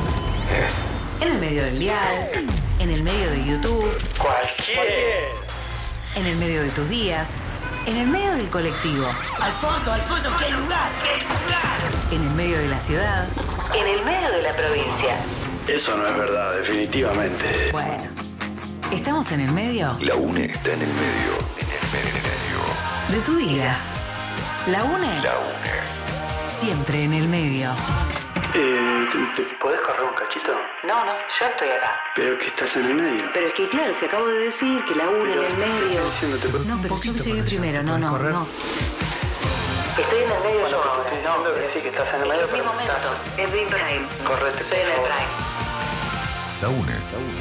En el medio del dial. En el medio de YouTube. Cualquier. En el medio de tus días. En el medio del colectivo. Al fondo, al fondo, ¿qué lugar? ¿Qué lugar? En el medio de la ciudad. En el medio de la provincia. Eso no es verdad, definitivamente. Bueno, ¿estamos en el medio? La UNE está en el medio. En el medio. De tu vida. La UNE. La UNE. Siempre en el medio. Eh, ¿te, te podés correr un cachito? No, no, yo estoy acá. Pero que estás en el medio. Pero es que claro, se acabo de decir que la UNE en el medio. No, pero yo llegué primero, no, no, no. Estoy en el medio Bueno, yo pero ahora. te estoy diciendo que sí, que estás en el medio, Es mi pero momento, estás... es mi prime. Correte, Soy en el por favor. prime. La UNE.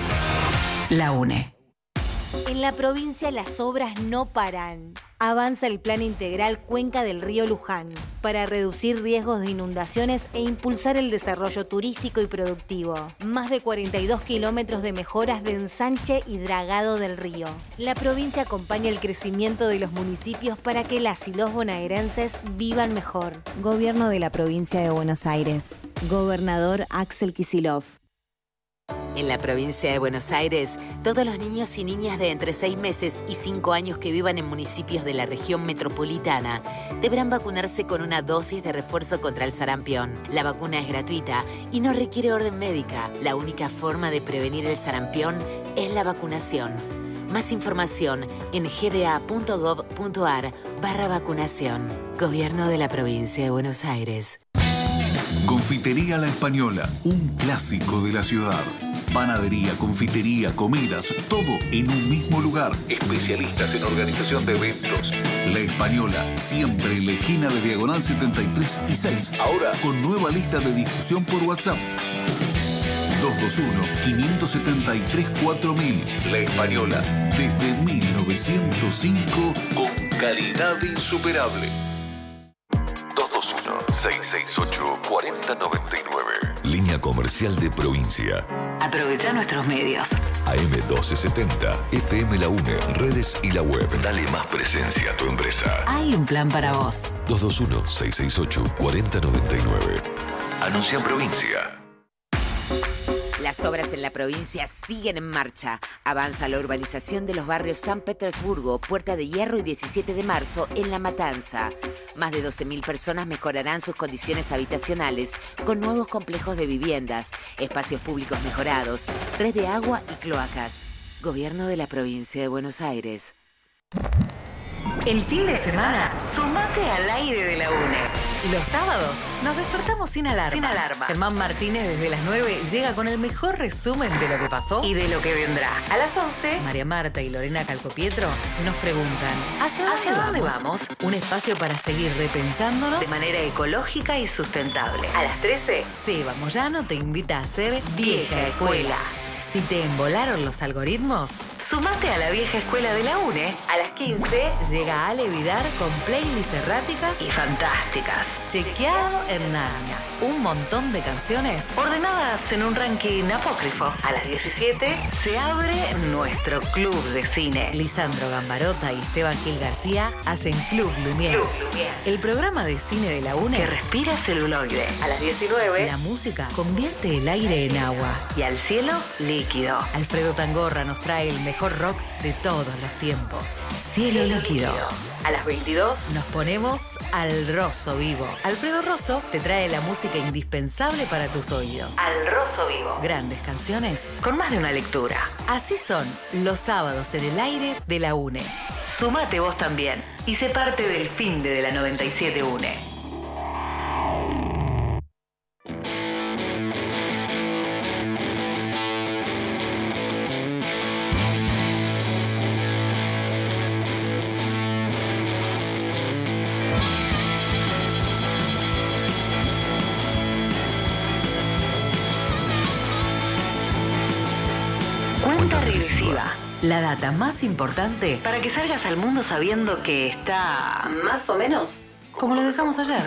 La UNE. En la provincia las obras no paran. Avanza el Plan Integral Cuenca del Río Luján para reducir riesgos de inundaciones e impulsar el desarrollo turístico y productivo. Más de cuarenta y dos kilómetros de mejoras de ensanche y dragado del río. La provincia acompaña el crecimiento de los municipios para que las y los bonaerenses vivan mejor. Gobierno de la provincia de Buenos Aires. Gobernador Axel Kicillof. En la provincia de Buenos Aires, todos los niños y niñas de entre seis meses y cinco años que vivan en municipios de la región metropolitana deberán vacunarse con una dosis de refuerzo contra el sarampión. La vacuna es gratuita y no requiere orden médica. La única forma de prevenir el sarampión es la vacunación. Más información en gba.gov.ar barra vacunación. Gobierno de la provincia de Buenos Aires. Confitería La Española, un clásico de la ciudad. Panadería, confitería, comidas, todo en un mismo lugar. Especialistas en organización de eventos. La Española, siempre en la esquina de Diagonal setenta y tres y seis. Ahora con nueva lista de discusión por WhatsApp. dos dos uno, cinco siete tres, cuatro mil. La Española, desde mil novecientos cinco, con calidad insuperable. dos dos uno, seis seis ocho, cuatro cero nueve nueve. Línea comercial de provincia. Aprovecha nuestros medios. A M doce setenta, F M La UNE, redes y la web. Dale más presencia a tu empresa. Hay un plan para vos. dos dos uno, seis seis ocho, cuatro cero nueve nueve. Anuncia en provincia. Las obras en la provincia siguen en marcha. Avanza la urbanización de los barrios San Petersburgo, Puerta de Hierro y diecisiete de marzo en La Matanza. Más de doce mil personas mejorarán sus condiciones habitacionales con nuevos complejos de viviendas, espacios públicos mejorados, red de agua y cloacas. Gobierno de la provincia de Buenos Aires. El fin de semana, sumate al aire de la UNE. Los sábados nos despertamos sin alarma. Sin alarma. Germán Martínez desde las nueve llega con el mejor resumen de lo que pasó y de lo que vendrá. A las once, María Marta y Lorena Calcopietro nos preguntan ¿hacia dónde, ¿Hacia dónde vamos? vamos? Un espacio para seguir repensándonos de manera ecológica y sustentable. A las trece, Seba Moyano te invita a ser Vieja Escuela. Si te embolaron los algoritmos, sumate a la vieja escuela de la UNE. A las quince llega Ale Vidar con playlists erráticas y fantásticas. Chequeado en Narnia. Un montón de canciones ordenadas en un ranking apócrifo. A las diecisiete se abre nuestro club de cine. Lisandro Gambarota y Esteban Gil García hacen Club Lumière. Club Lumière. El programa de cine de la UNE que respira celuloide. A las diecinueve, la música convierte el aire en agua y al cielo líquido. Alfredo Tangorra nos trae el mejor rock de todos los tiempos. Cielo, Cielo líquido. líquido. A las veintidós nos ponemos al Rosso Vivo. Alfredo Rosso te trae la música indispensable para tus oídos. Al Rosso Vivo. Grandes canciones con más de una lectura. Así son los sábados en el aire de la UNE. Sumate vos también y sé parte del fin de la noventa y siete UNE. Cuenta regresiva. La data más importante para que salgas al mundo sabiendo que está más o menos como lo dejamos ayer.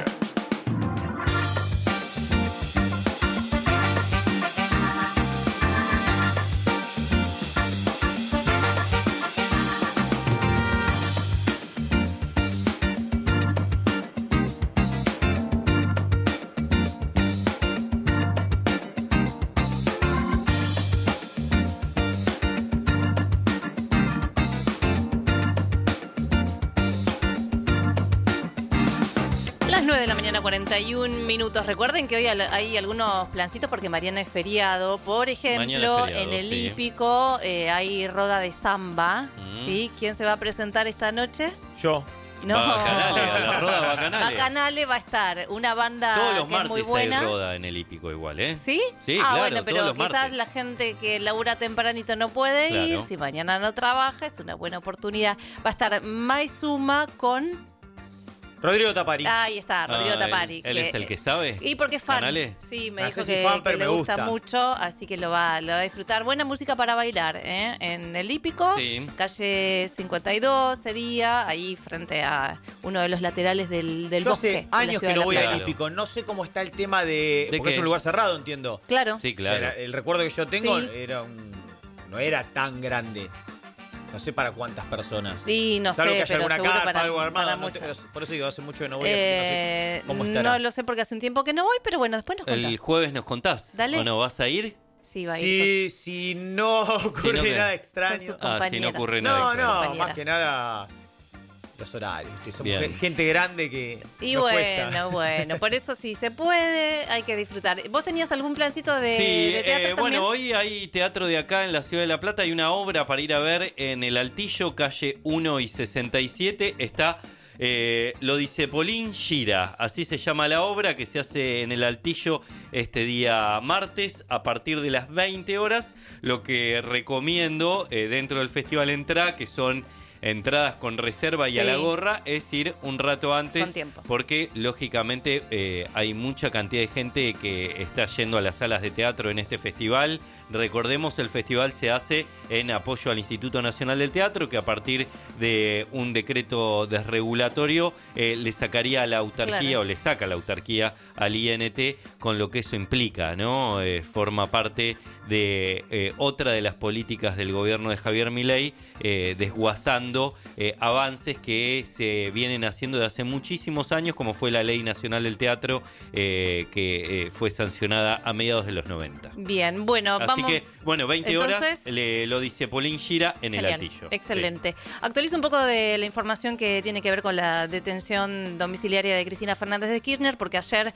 Las nueve de la mañana, cuarenta y un minutos. Recuerden que hoy hay algunos plancitos porque mañana es feriado. Por ejemplo, feriado, en el sí. Hípico eh, hay roda de samba. Mm. ¿Sí? ¿Quién se va a presentar esta noche? Yo. No. Bacanale, a la roda Bacanale. Bacanale va a estar una banda todos los que es muy martes buena. Hay roda en el Hípico igual, ¿eh? ¿Sí? Sí, ah, claro, bueno, pero todos los quizás martes. la gente que labura tempranito no puede Claro. ir. Si mañana no trabaja, es una buena oportunidad. Va a estar Maizuma con... Rodrigo Tapari. Ahí está, Rodrigo Ah, Tapari. Él, él es el que sabe. Y porque es fan. ¿Canales? Sí, me No dijo sé si que, fan, que pero le me gusta. gusta. mucho, así que lo va, lo va a disfrutar. Buena música para bailar, ¿eh? En el Hípico, Sí. calle cincuenta y dos sería, ahí frente a uno de los laterales del, del Yo bosque. hace de la años ciudad que de no La voy Plata. al Hípico. No sé cómo está el tema de... ¿De porque qué? es un lugar cerrado, entiendo. Claro. Sí, claro. Era- el recuerdo que yo tengo Sí. era un... no era tan grande. No sé para cuántas personas. Sí, no Salvo sé, que haya pero alguna seguro carpa, para- algo armado. para no te- muchos. por eso digo, hace mucho que no voy, así Eh, que no sé cómo estará. no lo sé porque hace un tiempo que no voy, pero bueno, después nos contás. El jueves nos contás. Dale. ¿O no vas a ir? Sí, va a ir. Si, si no ocurre que- nada Con extraño. su Ah, si compañera. no ocurre nada. No, extraño. no, compañera. más que nada los horarios. ¿viste? Somos Bien. gen- gente grande que Y nos bueno, cuesta. bueno, por eso si se puede, hay que disfrutar. ¿Vos tenías algún plancito de, Sí, de teatro eh, también? bueno, hoy hay teatro de acá en la Ciudad de La Plata. Hay una obra para ir a ver en el Altillo, calle uno y sesenta y siete. Está eh, Lo dice Polín Gira. Así se llama la obra que se hace en el Altillo este día martes a partir de las veinte horas. Lo que recomiendo eh, dentro del Festival Entra, que son entradas con reserva y Sí. a la gorra, es ir un rato antes. Con tiempo. Porque lógicamente eh, hay mucha cantidad de gente que está yendo a las salas de teatro en este festival. Recordemos, el festival se hace en apoyo al Instituto Nacional del Teatro, que a partir de un decreto desregulatorio eh, le sacaría la autarquía Claro. o le saca la autarquía al I N T, con lo que eso implica, ¿no? Eh, forma parte de eh, otra de las políticas del gobierno de Javier Milei, eh, desguazando eh, avances que se vienen haciendo de hace muchísimos años, como fue la Ley Nacional del Teatro, eh, que eh, fue sancionada a mediados de los noventa. Bien, bueno, Así vamos. que, bueno, veinte horas, Entonces- le, lo dice Polín Gira en Genial, el Altillo. Excelente. Actualiza un poco de la información que tiene que ver con la detención domiciliaria de Cristina Fernández de Kirchner, porque ayer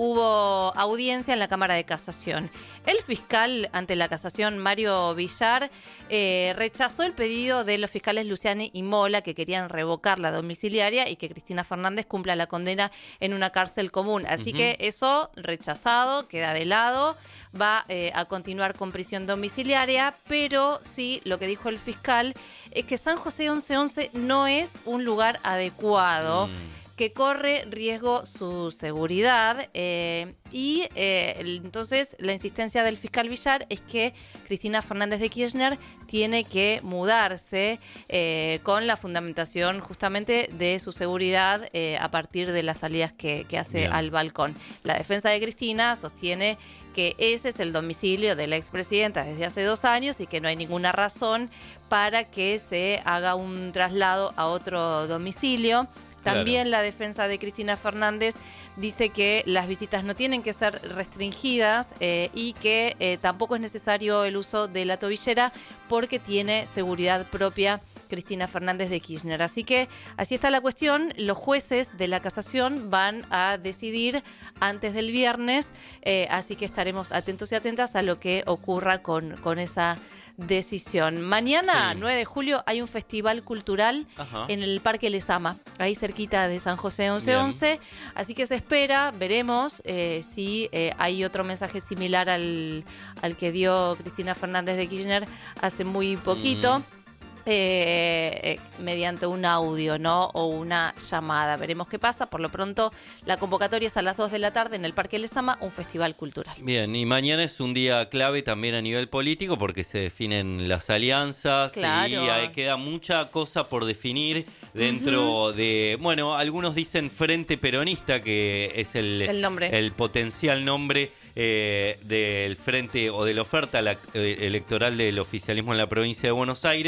hubo audiencia en la Cámara de Casación. El fiscal ante la casación, Mario Villar, eh, rechazó el pedido de los fiscales Luciani y Mola, que querían revocar la domiciliaria y que Cristina Fernández cumpla la condena en una cárcel común. Así Ujú. que eso rechazado, queda de lado. Va eh, a continuar con prisión domiciliaria, pero sí, lo que dijo el fiscal es que San José once once no es un lugar adecuado, que corre riesgo su seguridad eh, y eh, el- entonces la insistencia del fiscal Villar es que Cristina Fernández de Kirchner tiene que mudarse eh, con la fundamentación justamente de su seguridad eh, a partir de las salidas que, que hace Bien. al balcón. La defensa de Cristina sostiene que ese es el domicilio de la expresidenta desde hace dos años y que no hay ninguna razón para que se haga un traslado a otro domicilio. También la defensa de Cristina Fernández dice que las visitas no tienen que ser restringidas eh, y que eh, tampoco es necesario el uso de la tobillera porque tiene seguridad propia Cristina Fernández de Kirchner. Así que así está la cuestión. Los jueces de la casación van a decidir antes del viernes, eh, así que estaremos atentos y atentas a lo que ocurra con, con esa decisión. Mañana, Sí. nueve de julio, hay un festival cultural Ajá. en el Parque Lezama, ahí cerquita de San José once once. Así que se espera, veremos eh, si eh, hay otro mensaje similar al, al que dio Cristina Fernández de Kirchner hace muy poquito. Ujú. eh, eh, mediante un audio, ¿no? O una llamada. Veremos qué pasa. Por lo pronto, la convocatoria es a las dos de la tarde en el Parque Lezama, un festival cultural. Bien, y mañana es un día clave también a nivel político porque se definen las alianzas Claro. y ahí queda mucha cosa por definir dentro Ujú. de, bueno, algunos dicen Frente Peronista, que es el, El nombre. el potencial nombre eh, del frente o de la oferta la- eh, electoral del oficialismo en la provincia de Buenos Aires,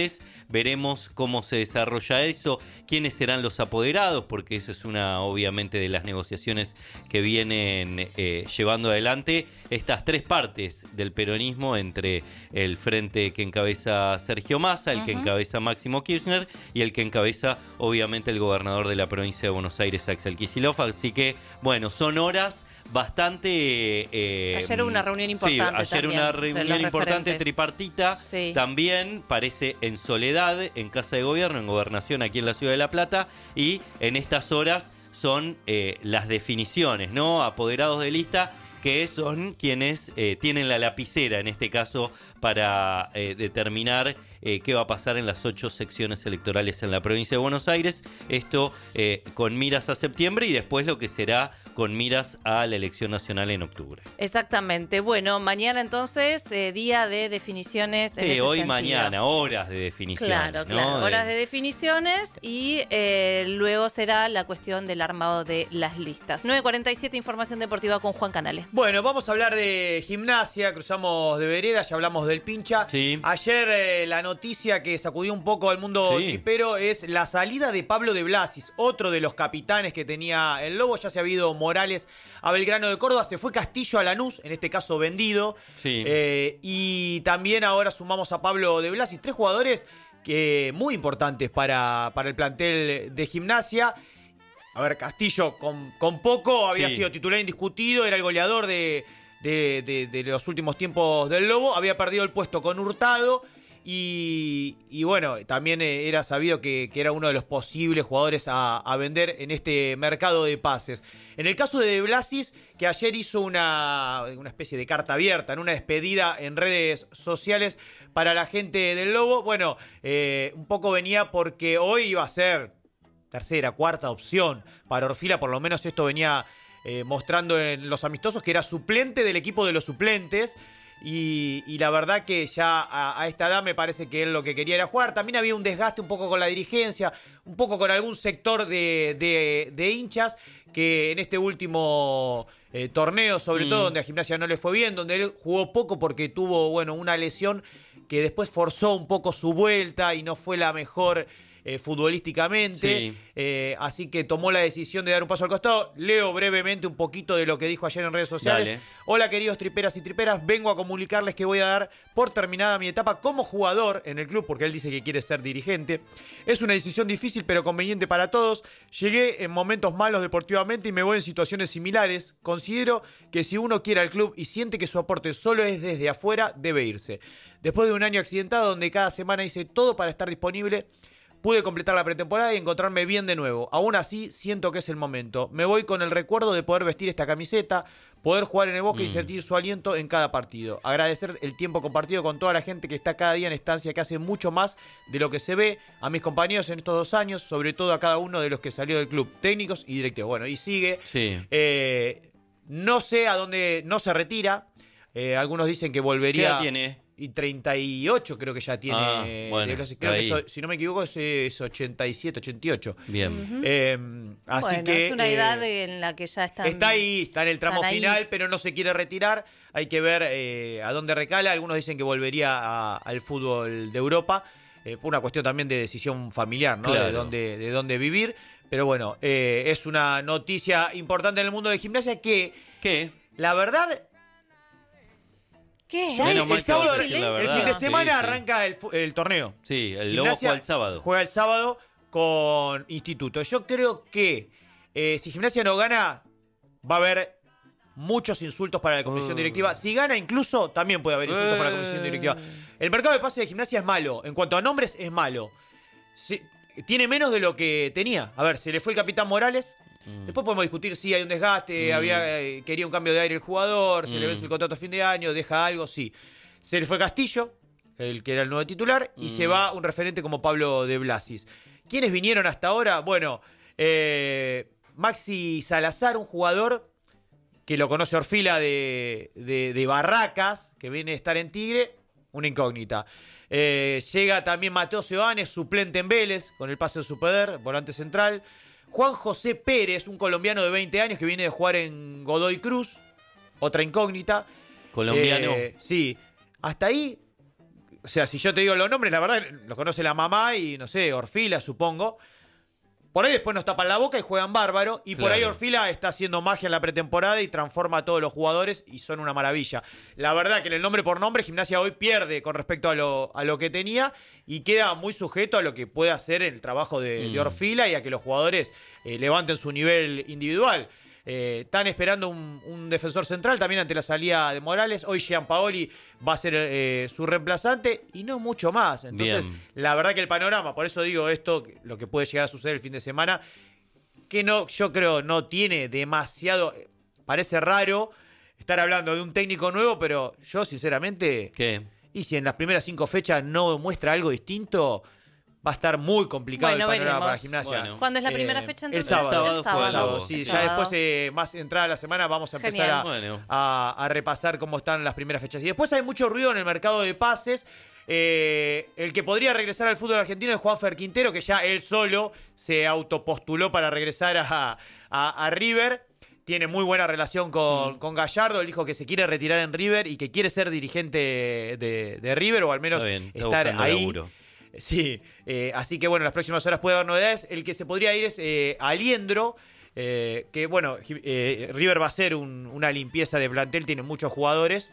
veremos cómo se desarrolla eso, quiénes serán los apoderados, porque eso es una, obviamente, de las negociaciones que vienen eh, llevando adelante estas tres partes del peronismo, entre el frente que encabeza Sergio Massa, el uh-huh. que encabeza Máximo Kirchner y el que encabeza, obviamente, el gobernador de la provincia de Buenos Aires, Axel Kicillof. Así que, bueno, son horas bastante... Eh, ayer hubo una reunión importante. Sí, ayer también, una reunión importante referentes. tripartita. Sí. También parece en soledad, en Casa de Gobierno, en Gobernación, aquí en la Ciudad de La Plata. Y en estas horas son eh, las definiciones, ¿no? Apoderados de lista, que son quienes eh, tienen la lapicera, en este caso, para eh, determinar eh, qué va a pasar en las ocho secciones electorales en la provincia de Buenos Aires. Esto eh, con miras a septiembre y después lo que será con miras a la elección nacional en octubre. Exactamente. Bueno, mañana entonces, eh, día de definiciones. Sí, en ese hoy, sentido. Mañana, horas de definiciones. Claro, ¿no? claro, horas de... de definiciones y eh, luego será la cuestión del armado de las listas. nueve cuarenta y siete, información deportiva con Juan Canales. Bueno, vamos a hablar de Gimnasia, cruzamos de vereda, ya hablamos del pincha. Sí. Ayer eh, la noticia que sacudió un poco al mundo Sí. tripero es la salida de Pablo de Blasis, otro de los capitanes que tenía el Lobo. Ya se ha habido Morales a Belgrano de Córdoba, se fue Castillo a Lanús, en este caso vendido. Sí. Eh, y también ahora sumamos a Pablo de Blasis, tres jugadores que, muy importantes para, para el plantel de Gimnasia. A ver, Castillo con, con poco había Sí. sido titular indiscutido, era el goleador de, de, de, de los últimos tiempos del Lobo, había perdido el puesto con Hurtado y, y bueno, también era sabido que, que era uno de los posibles jugadores a, a vender en este mercado de pases. En el caso de De Blasis, que ayer hizo una, una especie de carta abierta, en una despedida en redes sociales para la gente del Lobo, bueno, eh, un poco venía porque hoy iba a ser tercera, cuarta opción para Orfila, por lo menos esto venía eh, mostrando en los amistosos, que era suplente del equipo de los suplentes. Y, y la verdad que ya a, a esta edad me parece que él lo que quería era jugar. También había un desgaste un poco con la dirigencia, un poco con algún sector de, de, de hinchas que en este último eh, torneo, sobre mm. todo, donde a Gimnasia no le fue bien, donde él jugó poco porque tuvo, bueno, una lesión que después forzó un poco su vuelta y no fue la mejor eh, futbolísticamente. Sí. Eh, así que tomó la decisión de dar un paso al costado. Leo brevemente un poquito de lo que dijo ayer en redes sociales. Dale. Hola, queridos triperas y triperas, vengo a comunicarles que voy a dar por terminada mi etapa como jugador en el club, porque él dice que quiere ser dirigente. Es una decisión difícil pero conveniente para todos. Llegué en momentos malos deportivamente y me voy en situaciones similares. Considero que si uno quiere al club y siente que su aporte solo es desde afuera, debe irse. Después de un año accidentado donde cada semana hice todo para estar disponible, pude completar la pretemporada y encontrarme bien de nuevo. Aún así, siento que es el momento. Me voy con el recuerdo de poder vestir esta camiseta, poder jugar en el Boca mm. y sentir su aliento en cada partido. Agradecer el tiempo compartido con toda la gente que está cada día en estancia, que hace mucho más de lo que se ve. A mis compañeros en estos dos años, sobre todo a cada uno de los que salió del club, técnicos y directivos. Bueno, y sigue. Sí. Eh, no sé a dónde no se retira. Eh, algunos dicen que volvería. ¿Qué edad tiene? Y treinta y ocho creo que ya tiene. Ah, bueno, creo ahí. que so, si no me equivoco es, es ochenta y siete, ochenta y ocho. Bien. Uh-huh. Eh, así bueno, que es una eh, edad en la que ya están. Está ahí, está en el tramo final, ahí. pero no se quiere retirar. Hay que ver eh, a dónde recala. Algunos dicen que volvería a, al fútbol de Europa, eh, por una cuestión también de decisión familiar, ¿no? Claro. De dónde, de dónde vivir. Pero bueno, eh, es una noticia importante en el mundo de Gimnasia que, ¿Qué? la verdad, ¿Qué? Ya el, Menos mal el que sábado, vos decís la el verdad. fin de semana Sí, sí. arranca el, fu- el torneo. Sí, el Lobo Gimnasia juega el sábado. Juega el sábado con Instituto. Yo creo que eh, si Gimnasia no gana, va a haber muchos insultos para la comisión Uh. directiva. Si gana incluso, también puede haber insultos Uh. para la comisión directiva. El mercado de pases de Gimnasia es malo. En cuanto a nombres, es malo. Si- tiene menos de lo que tenía. A ver, se le fue el capitán Morales. Mm. Después podemos discutir si hay un desgaste, Mm. había eh, quería un cambio de aire el jugador, se le Mm. vence el contrato a fin de año, deja algo, sí. Se le fue Castillo, el que era el nuevo titular, y Mm. se va un referente como Pablo de Blasis. ¿Quiénes vinieron hasta ahora? Bueno, eh, Maxi Salazar, un jugador que lo conoce Orfila de, de, de Barracas, que viene a estar en Tigre, una incógnita. Eh, llega también Mateo Seoane, suplente en Vélez, con el pase de su poder, volante central. Juan José Pérez, un colombiano de veinte años que viene de jugar en Godoy Cruz, otra incógnita. Colombiano. Eh, sí, hasta ahí o sea, si yo te digo los nombres, la verdad, los conoce la mamá y, no sé, Orfila, supongo. Por ahí después nos tapan la boca y juegan bárbaro. Y por Claro. ahí Orfila está haciendo magia en la pretemporada y transforma a todos los jugadores y son una maravilla. La verdad que en el nombre por nombre, Gimnasia hoy pierde con respecto a lo, a lo que tenía y queda muy sujeto a lo que puede hacer el trabajo de, Mm. de Orfila y a que los jugadores eh, levanten su nivel individual. Eh, están esperando un, un defensor central también ante la salida de Morales. Hoy Gianpaoli va a ser eh, su reemplazante y no mucho más. Entonces, Bien. la verdad que el panorama, por eso digo esto, lo que puede llegar a suceder el fin de semana, que no, yo creo no tiene demasiado. Parece raro estar hablando de un técnico nuevo, pero yo sinceramente. ¿Qué? Y si en las primeras cinco fechas no muestra algo distinto, va a estar muy complicado Bueno, el panorama veremos. para Gimnasia. Bueno. ¿Cuándo es la Eh, primera fecha El entonces? sábado. El sábado, El sábado, sí. El Ya sábado. después, eh, más entrada la semana, vamos a empezar Genial. a, Bueno. a, a repasar cómo están las primeras fechas. Y después hay mucho ruido en el mercado de pases. Eh, el que podría regresar al fútbol argentino es Juanfer Quintero, que ya él solo se autopostuló para regresar a, a, a River. Tiene muy buena relación con, Mm. con Gallardo. Él dijo que se quiere retirar en River y que quiere ser dirigente de, de River, o al menos Está bien, está estar buscando ahí. laburo. Sí, eh, así que bueno, en las próximas horas puede haber novedades. El que se podría ir es eh, Aliendro, eh, que bueno, eh, River va a hacer un- una limpieza de plantel, tiene muchos jugadores.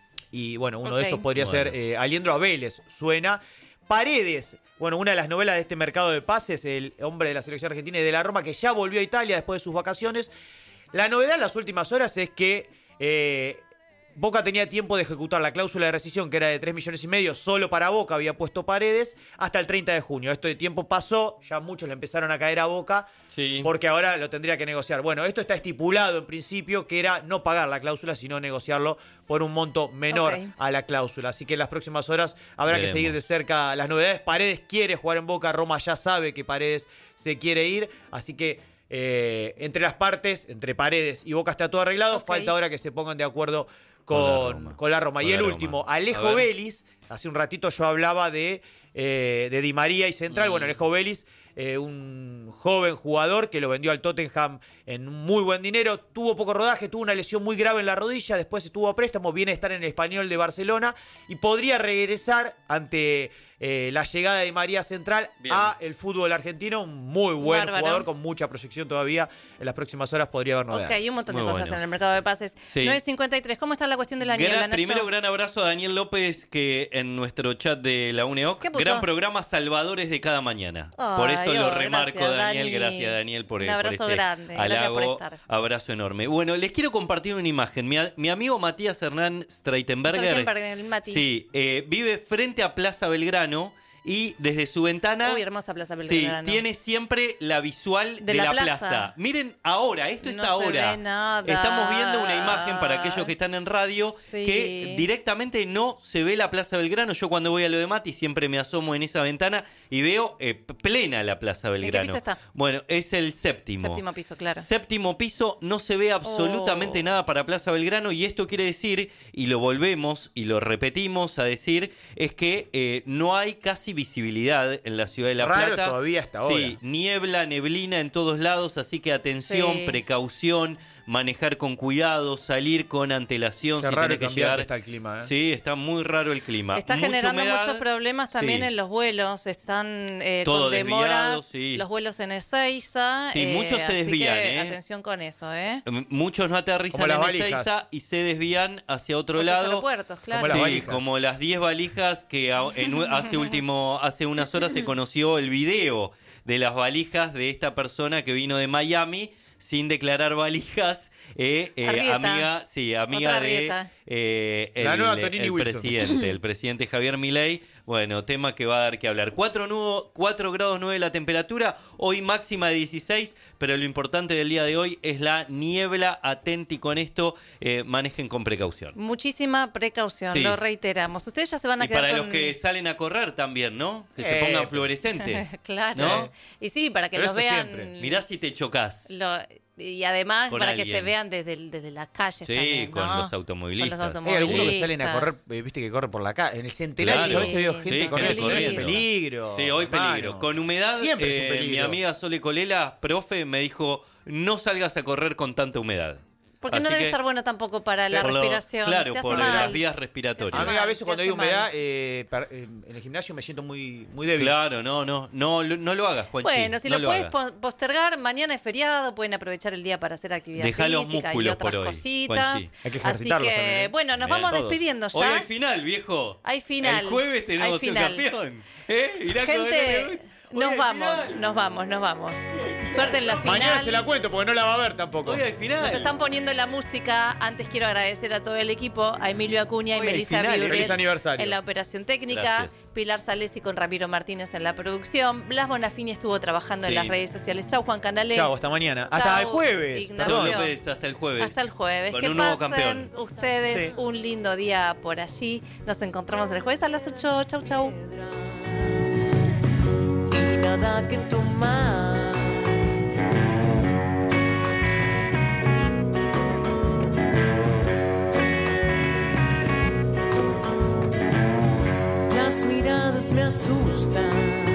Y bueno, uno de Ok. esos podría Bueno. ser eh, Aliendro a Vélez, suena. Paredes, bueno, una de las novelas de este mercado de pases, el hombre de la selección argentina y de la Roma, que ya volvió a Italia después de sus vacaciones. La novedad en las últimas horas es que eh, Boca tenía tiempo de ejecutar la cláusula de rescisión, que era de tres millones y medio, solo para Boca había puesto Paredes, hasta el treinta de junio. Esto de tiempo pasó, ya muchos le empezaron a caer a Boca, Sí. porque ahora lo tendría que negociar. Bueno, esto está estipulado en principio, que era no pagar la cláusula, sino negociarlo por un monto menor Ok. a la cláusula. Así que en las próximas horas habrá Veremos. que seguir de cerca las novedades. Paredes quiere jugar en Boca, Roma ya sabe que Paredes se quiere ir, así que eh, entre las partes, entre Paredes y Boca está todo arreglado, Ok. falta ahora que se pongan de acuerdo Con la con, Roma. con la Roma. Con Y la el Roma. último, A Alejo ver. Vélez. Hace un ratito yo hablaba de, eh, de Di María y Central. Mm. Bueno, Alejo Vélez, eh, un joven jugador que lo vendió al Tottenham en muy buen dinero. Tuvo poco rodaje, tuvo una lesión muy grave en la rodilla. Después estuvo a préstamo, viene a estar en el Español de Barcelona y podría regresar ante eh, la llegada de Di María Central Bien. a el fútbol argentino. Un muy buen Bárbaro. jugador con mucha proyección todavía. En las próximas horas podría haber Ok, novedades. hay un montón de Muy cosas bueno. en el mercado de pases. Sí. nueve cincuenta y tres, ¿cómo está la cuestión de la Gran- niebla, Nacho? primero, gran abrazo a Daniel López, que en nuestro chat de la UNEOC, ¿Qué puso? gran programa Salvadores de cada mañana. por Ay, eso lo oh, remarco, gracias, Daniel. Dani. Gracias, Daniel, por, Un por abrazo ese grande, gracias halago. por estar. Abrazo enorme. Bueno, les quiero compartir una imagen. Mi, a- mi amigo Matías Hernán Streitenberger, Streitenberger, el Mati. sí, eh, vive frente a Plaza Belgrano y desde su ventana... Uy, hermosa Plaza Sí, Belgrano. tiene siempre la visual de, De la la, plaza. plaza. Miren ahora, esto es No se ahora. ve nada. Estamos viendo una imagen para aquellos que están en radio Sí. que directamente no se ve la Plaza Belgrano. Yo cuando voy a lo de Mati siempre me asomo en esa ventana y veo eh, plena la Plaza qué Belgrano. piso está? Bueno, es el séptimo. Séptimo piso, claro. Séptimo piso, no se ve absolutamente Oh. nada para Plaza Belgrano y esto quiere decir, y lo volvemos y lo repetimos a decir, es que eh, no hay casi visibilidad en la ciudad de La Raro Plata. todavía hasta ahora. Sí, niebla, neblina en todos lados, así que atención, Sí. precaución, manejar con cuidado, salir con antelación. Qué si raro tenés y que cambiante llegar. está el clima, ¿eh? Sí, está muy raro el clima. Está Mucha generando humedad. muchos problemas también Sí. en los vuelos. Están eh, Todo con demoras. desviado, sí. Los vuelos en Ezeiza. Sí, muchos se así desvían, que ¿eh? Atención con eso, ¿eh? M- Muchos no aterrizan Como las en valijas. Ezeiza y se desvían hacia otro Otros lado. aeropuertos, claro. Como las Sí, valijas. como las diez valijas que a- en- hace último hace unas horas se conoció el video de las valijas de esta persona que vino de Miami sin declarar valijas, eh, eh, Arrieta. amiga, sí, amiga Otra de Arrieta. eh, el, La nueva Tonini el Wilson. presidente, el presidente Javier Milei. Bueno, tema que va a dar que hablar. cuatro grados nueve la temperatura, hoy máxima de dieciséis, pero lo importante del día de hoy es la niebla. Atenti con esto, eh, manejen con precaución. Muchísima precaución, Sí. lo reiteramos. Ustedes ya se van a Y quedar para con... los que salen a correr también, ¿no? Que se Eh, pongan fluorescentes. Claro. ¿No? Y sí, para que Pero los eso vean... siempre. Mirá si te chocas. lo- y además Con para que alguien. se vean desde, el- desde las calles Sí, también, con ¿no? los automovilistas. Con los Hay algunos que salen a correr, automovilistas. eh, viste que corren por la calle. En el Centenario Claro. yo a veces veo gente Sí, corriendo, gente con ese corriendo. peligro. Sí, hoy hermano. peligro. Con humedad, Siempre es un eh, peligro. mi amiga Sole Colela, profe, me dijo, no salgas a correr con tanta humedad. Porque Así no debe que- estar bueno tampoco para la por lo- respiración. Claro, te hace por mal. las vías respiratorias. A mí a veces te cuando hay hace humedad, mal. eh, per- eh, en el gimnasio me siento muy, muy débil. Claro, no, no, no, lo- no lo hagas, Juanchi. Bueno, si no lo, puedes hagas. po- postergar, mañana es feriado, pueden aprovechar el día para hacer actividad Dejá los física y músculos otras por hoy, cositas. Juanchi. Hay que Así ejercitarlos que, también, ¿eh? bueno, nos Bien, vamos todos. despidiendo ya. Hoy hay final, viejo. Hay final. El jueves tenemos Hay final. un campeón. ¿Eh? Mirá cómo Gente, viene. Hoy nos hay vamos, final. nos vamos, nos vamos. Suerte en la final. Mañana se la cuento porque no la va a ver tampoco. Hoy hay final. Nos están poniendo la música. Antes quiero agradecer a todo el equipo, a Emilio Acuña y Hoy hay Melissa final, Biurret feliz aniversario. en la operación técnica, Gracias. Pilar Salesi con Ramiro Martínez en la producción, Blas Bonafini estuvo trabajando en Sí. las redes sociales. Chau, Juan Canale. Chao, hasta mañana. Chau, Hasta el jueves. Ignacio. Perdón, Perdón. López, hasta el jueves. Hasta el jueves. Con Que un nuevo pasen campeón. ustedes Sí. un lindo día por allí. Nos encontramos el jueves a las ocho. Chau, chau. Y nada que tomar. Las miradas me asustan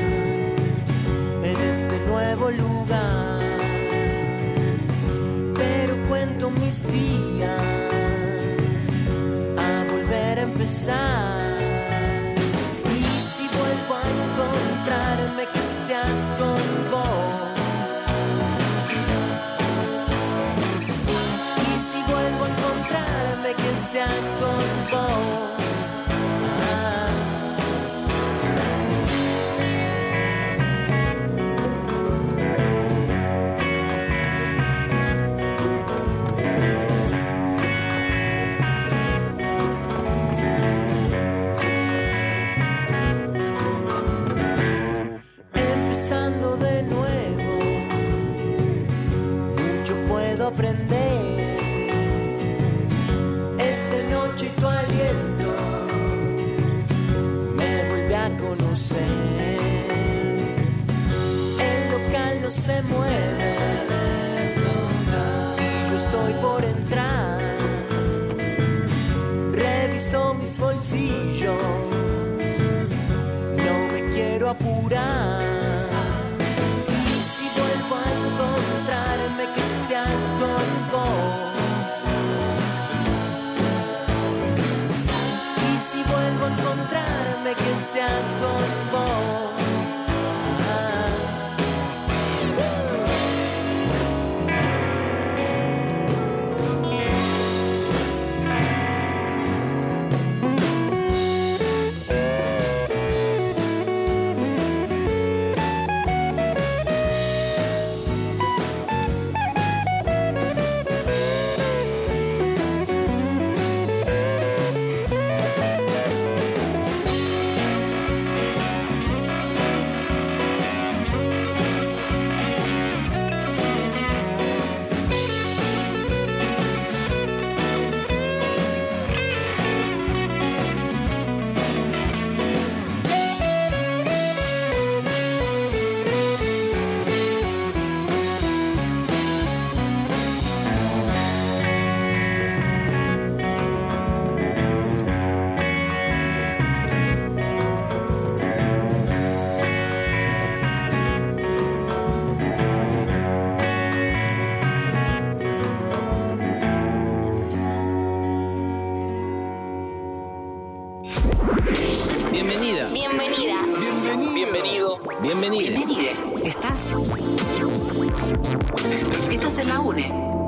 en este nuevo lugar, pero cuento mis días a volver a empezar. Y si vuelvo a encontrarme, que sea con vos. Y si vuelvo a encontrarme, que sea con vos. Ah. Empezando de nuevo, mucho puedo aprender. Esta noche tu aliento me vuelve a conocer. El local no se mueve, yo estoy por entrar. Reviso mis bolsillos, no me quiero apurar. Y si vuelvo a encontrarme, que sea con vos. Y si vuelvo a encontrarme, que sea con vos. Ah. Bienvenida. Bienvenida. Bienvenido. Bienvenida. Bienvenide. ¿Estás? Estás en la U N E.